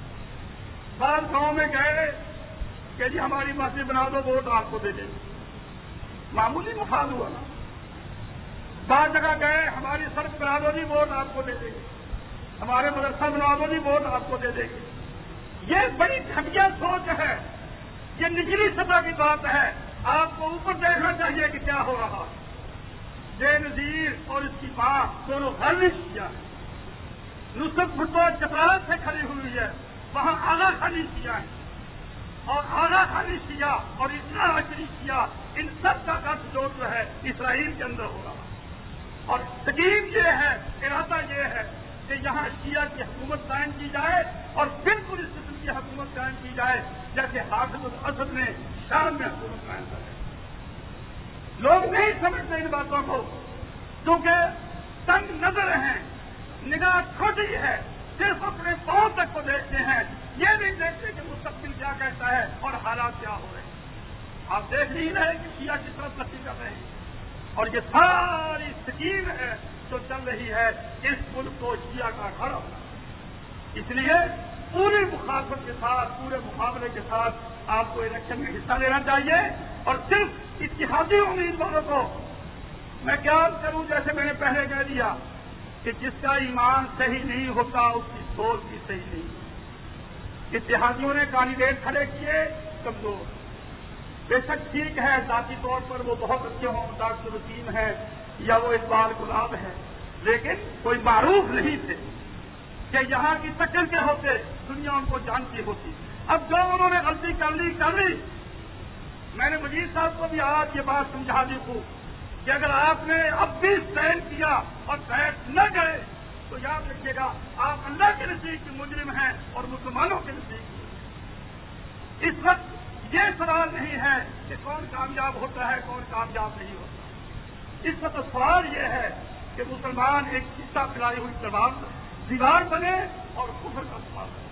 بعض گاؤں میں گئے کہ جی ہماری مسجد بنا دو, ووٹ آپ کو دے دیں. معمولی مفاد ہوا نا. بعض جگہ گئے ہماری سڑک بنا دو جی ووٹ آپ کو دے دیں گے، ہمارے مدرسہ بنا دو جی ووٹ آپ کو دے دیں گے. یہ بڑی گھٹیا سوچ ہے، یہ نچلی سطح کی بات ہے. آپ کو اوپر دیکھنا چاہیے کہ کیا ہو رہا. بے نظیر اور اس کی ماں دونوں خالص کیا ہے. نصرت بھٹو چترال سے کھڑی ہوئی ہے، وہاں آغا خالی کیا ہے، اور آغا خالی کیا اور اتنا عشری کیا، ان سب کا قتل جو ہے اسرائیل کے اندر ہو رہا. اور تقیم یہ ہے، ارادہ یہ ہے کہ یہاں شیعہ کی حکومت قائم کی جائے اور بالکل اس قسم کی حکومت قائم کی جائے جیسے حافظ الاسد نے شام میں حکومت قائم کر ہے. لوگ نہیں سمجھتے ان باتوں کو کیونکہ تنگ نظر ہیں، نگاہ چھوٹی ہے، صرف اپنے پاؤں تک کو دیکھتے ہیں، یہ نہیں دیکھتے کہ مستقبل کیا کہتا ہے اور حالات کیا ہو رہے ہیں. آپ دیکھ نہیں رہے کہ شیعہ کس طرح ترقی کر رہے ہیں، اور یہ ساری سکیم ہے جو چل رہی ہے اس ملک کو شیعہ کا گھر ہونا. اس لیے پوری مخالفت کے ساتھ، پورے مقابلے کے ساتھ آپ کو الیکشن میں حصہ لینا چاہیے. اور صرف اتحادی امیدواروں کو میں کیا کروں، جیسے میں نے پہلے کہہ دیا کہ جس کا ایمان صحیح نہیں ہوتا اس کی سوچ بھی صحیح نہیں. اتحادیوں نے کینڈیڈیٹ کھڑے کیے کمزور، بے شک ٹھیک ہے ذاتی طور پر وہ بہت اچھے ہوں، ڈاکٹر وسیم ہے یا وہ اقبال گلاب ہے، لیکن کوئی معروف نہیں تھے کہ یہاں کی شکل کے ہوتے دنیا ان کو جانتی ہوتی. اب جو انہوں نے غلطی کر لی. میں نے مجید صاحب کو بھی آج یہ بات سمجھا دی تھی کہ اگر آپ نے اب بھی سین کیا اور بیٹھ نہ گئے تو یاد رکھیے گا آپ اللہ کے نزدیک کے مجرم ہیں اور مسلمانوں کے نزدیک. اس وقت یہ سوال نہیں ہے کہ کون کامیاب ہوتا ہے کون کامیاب نہیں ہوتا. اس وقت سوال یہ ہے کہ مسلمان ایک شیشہ پھیلائی ہوئی دیوار بنے اور کفر کا سوال ہے.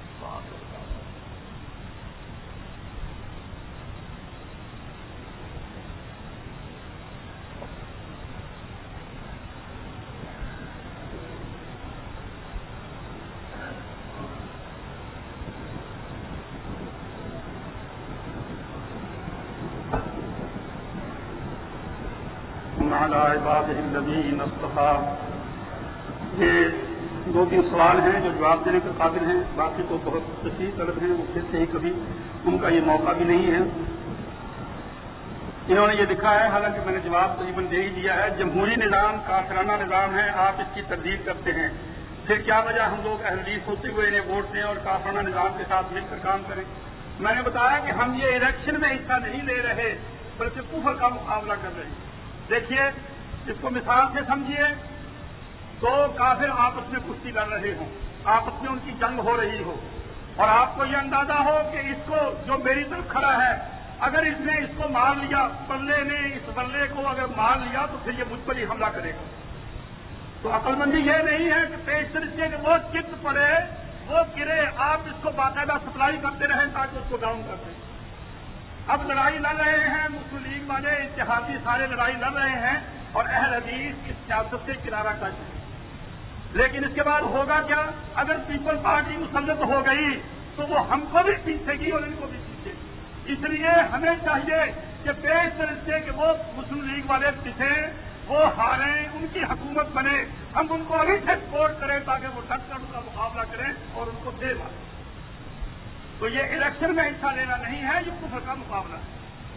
الذین اصطفیٰ. یہ 2-3 سوال ہیں جو جواب دینے کے قابل ہیں، باقی تو بہت تشریح طلب ہیں، وہ پھر سے ہی کبھی ان کا یہ موقع بھی نہیں ہے. انہوں نے یہ لکھا ہے، حالانکہ میں نے جواب تقریباً دے ہی دیا ہے، جمہوری نظام کافرانہ نظام ہے، آپ اس کی تردید کرتے ہیں، پھر کیا وجہ ہم لوگ اہل حدیث ہوتے ہوئے انہیں ووٹ دیں اور کافرانہ نظام کے ساتھ مل کر کام کریں. میں نے بتایا کہ ہم یہ الیکشن میں حصہ نہیں لے رہے بلکہ کفر کا مقابلہ کر رہے ہیں. دیکھیے اس کو مثال سے سمجھیے، دو کافر آپس میں کشتی لڑ رہے ہوں، آپس میں ان کی جنگ ہو رہی ہو، اور آپ کو یہ اندازہ ہو کہ اس کو جو میری طرف کھڑا ہے اگر اس نے اس کو مار لیا، بلے نے اس بلے کو اگر مار لیا تو پھر یہ مجھ پر ہی حملہ کرے گا. تو عقل مندی یہ نہیں ہے کہ پیش سے کہ وہ چت پڑے وہ گرے، آپ اس کو باقاعدہ سپلائی کرتے رہیں تاکہ اس کو ڈاؤن کر دیں. اب لڑائی لڑ رہے ہیں مسلم لیگ والے، اتحادی سارے لڑائی لڑ رہے ہیں اور اہل حدیث کی سیاست سے کنارہ کٹ ہے. لیکن اس کے بعد ہوگا کیا؟ اگر پیپل پارٹی مسلط ہو گئی تو وہ ہم کو بھی پیچھے گی اور ان کو بھی پیچھے گی. اس لیے ہمیں چاہیے کہ پیش سے کہ وہ مسلم لیگ والے پیچھے وہ ہاریں، ان کی حکومت بنے، ہم ان کو ابھی سے سپورٹ کریں تاکہ وہ ڈٹ کر ان کا مقابلہ کریں اور ان کو دے ماریں. تو یہ الیکشن میں حصہ لینا نہیں ہے، یہ کفر کا مقابلہ ہے.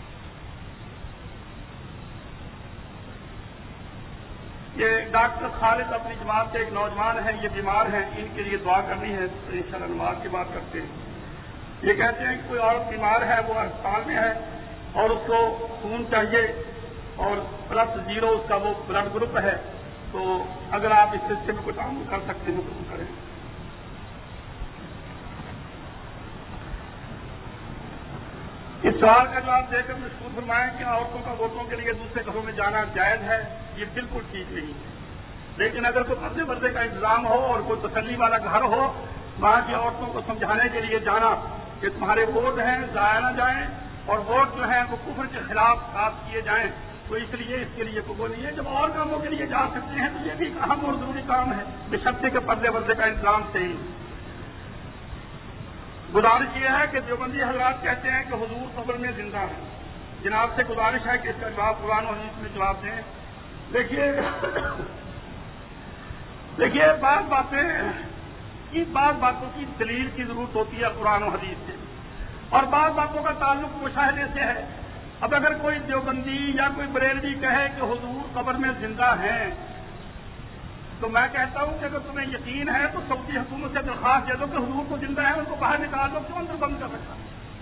یہ ڈاکٹر خالد اپنی جماعت کے ایک نوجوان ہیں، یہ بیمار ہیں، ان کے لیے دعا کرنی ہے، انشاءاللہ نماز کی بات کرتے ہیں. یہ کہتے ہیں کہ کوئی عورت بیمار ہے، وہ ہسپتال میں ہے اور اس کو خون چاہیے اور +0 اس کا وہ بلڈ گروپ ہے، تو اگر آپ اس سلسلے میں کوئی کام کر سکتے ہیں تو کریں. اس سوال کا جواب دے کر مشہور فرمائیں کہ عورتوں کا ووٹوں کے لیے دوسرے گھروں میں جانا جائز ہے، یہ بالکل ٹھیک نہیں. لیکن اگر کوئی پردے وردے کا انتظام ہو اور کوئی تسلی والا گھر ہو، وہاں کی عورتوں کو سمجھانے کے لیے جانا کہ تمہارے ووٹ ہیں ضائع نہ جائیں اور ووٹ جو ہیں وہ کفر کے خلاف صاف کیے جائیں، تو اس کے لیے قبول نہیں ہے. جب اور کاموں کے لیے جا سکتے ہیں تو یہ بھی ایک اہم اور ضروری کام ہے، بشرطے کے پردے وردے کا انتظام سے ہی. گزارش یہ ہے کہ دیوبندی حضرات کہتے ہیں کہ حضور قبر میں زندہ ہیں. جناب سے گزارش ہے کہ اس کا جواب قرآن و حدیث میں جواب دیں. دیکھیے بعض باتوں کی دلیل کی ضرورت ہوتی ہے قرآن و حدیث سے، اور بعض باتوں کا تعلق مشاہدے سے ہے۔ اب اگر کوئی دیوبندی یا کوئی بریلوی کہے کہ حضور قبر میں زندہ ہیں، تو میں کہتا ہوں کہ اگر تمہیں یقین ہے تو سعودی حکومت سے درخواست دے دو کہ حضور کو زندہ ہے، ان کو باہر نکال دو، کیوں اندر بند کر رکھا؟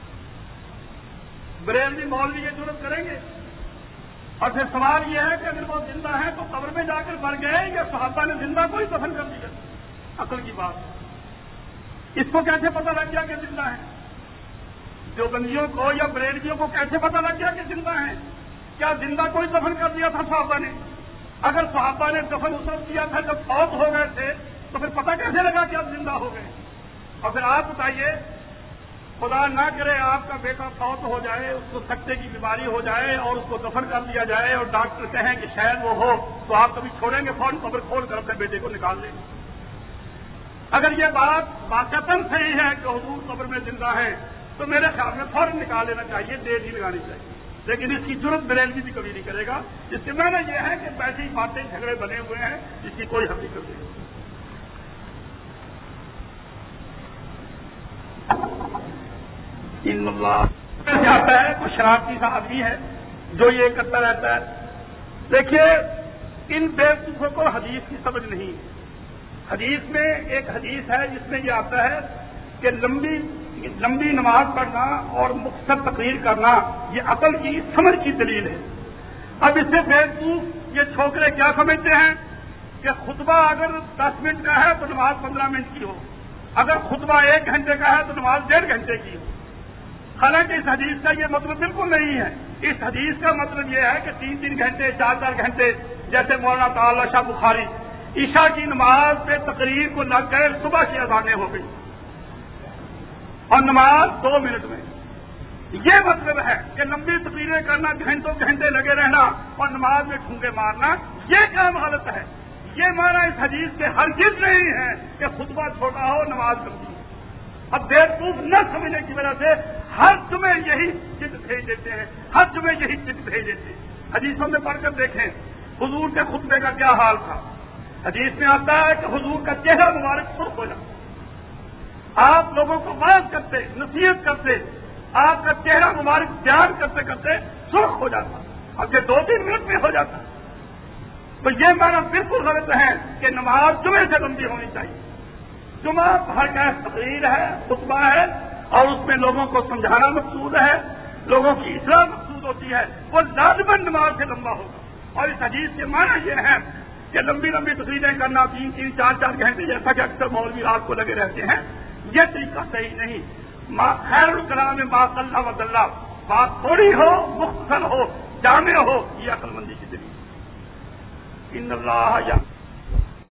بریلوی مولوی یہ ضرورت کریں گے؟ اور پھر سوال یہ ہے کہ اگر وہ زندہ ہیں تو قبر میں جا کر مر گئے یا صحابہ نے زندہ کو ہی دفن کر دیا؟ عقل کی بات ہے۔ اس کو کیسے پتہ لگ گیا کہ زندہ ہیں؟ دیوبندیوں کو یا بریلویوں کو کیسے پتہ لگ گیا کہ زندہ ہیں؟ کیا زندہ کو ہی دفن کر دیا تھا صحابہ نے؟ اگر صحابہ نے دفن اتر کیا تھا جب فوت ہو گئے تھے تو پھر پتہ کیسے لگا کہ اب زندہ ہو گئے؟ اور پھر آپ بتائیے، خدا نہ کرے آپ کا بیٹا فوت ہو جائے، اس کو سکتے کی بیماری ہو جائے اور اس کو دفن کر دیا جائے اور ڈاکٹر کہیں کہ شاید وہ ہو، تو آپ کبھی چھوڑیں گے فوراً قبر کھول کر اپنے بیٹے کو نکال لیں گے؟ اگر یہ بات واقعتاً صحیح ہے کہ حضور قبر میں زندہ ہے تو میرے خیال میں فوراً نکال لینا چاہیے، دیر نہیں لگانی چاہیے، لیکن اس کی ضرورت بریلوی بھی کبھی نہیں کرے گا۔ اس کے معنی یہ ہے کہ ایسی باتیں جھگڑے بنے ہوئے ہیں جس کی کوئی حقیقت نہیں۔ ان اللہ جاتا ہے کوئی شرارتی سا آدمی ہے جو یہ کرتا رہتا ہے۔ دیکھیے ان بیوقوفوں کو حدیث کی سمجھ نہیں ہے۔ حدیث میں ایک حدیث ہے جس میں یہ آتا ہے کہ لمبی نماز پڑھنا اور مختصر تقریر کرنا یہ عقل کی سمجھ کی دلیل ہے۔ اب اس سے بیوقوف یہ چھوکرے کیا سمجھتے ہیں کہ خطبہ اگر 10 منٹ کا ہے تو نماز 15 منٹ کی ہو، اگر خطبہ 1 گھنٹے کا ہے تو نماز 1.5 گھنٹے کی ہو۔ حالانکہ اس حدیث کا یہ مطلب بالکل نہیں ہے۔ اس حدیث کا مطلب یہ ہے کہ 3 گھنٹے 4 گھنٹے، جیسے مولانا تعالی شاہ بخاری عشاء کی نماز پہ تقریر کو لگ گئے، صبح کی اذانیں ہو گئی اور نماز 2 منٹ میں۔ یہ مطلب ہے کہ لمبی تقریریں کرنا، گھنٹوں گھنٹے لگے رہنا اور نماز میں ٹھونکے مارنا، یہ کیا حالت ہے؟ یہ معنی اس حدیث کے ہرگز نہیں ہے کہ خطبہ چھوٹا ہو نماز لمبی ہو۔ اب بیوقوف نہ سمجھنے کی وجہ سے ہر جمعے یہی چت بھیج دیتے ہیں، ہر جمعے یہی چت بھیج دیتے ہیں۔ حدیثوں میں پڑھ کر دیکھیں حضور کے خطبے کا کیا حال تھا۔ حدیث میں آتا ہے کہ حضور کا چہرہ مبارک سرخ ہو جاتا، آپ لوگوں کو واعظ کرتے، نصیحت کرتے، آپ کا چہرہ مبارک بیان کرتے کرتے سرخ ہو جاتا، اب یہ 2-3 منٹ میں ہو جاتا۔ تو یہ معنی بالکل غلط ہے کہ نماز جمعے سے لمبی ہونی چاہیے۔ جمعہ ہر کا تقریر ہے، خطبہ ہے، اور اس میں لوگوں کو سمجھانا مقصود ہے، لوگوں کی اصلاح مقصود ہوتی ہے، وہ لازماً نماز سے لمبا ہوگا۔ اور اس حدیث کے معنی یہ ہے کہ لمبی لمبی تقریریں کرنا 3-3 4-4 گھنٹے جیسا کہ اکثر مولوی رات کو لگے رہتے ہیں، یہ طریقہ صحیح نہیں۔ خیر الکلام میں ما قل و دل، بات تھوڑی ہو، مختصر ہو، جامع ہو، یہ عقل مندی کی دلیل۔ ان اللہ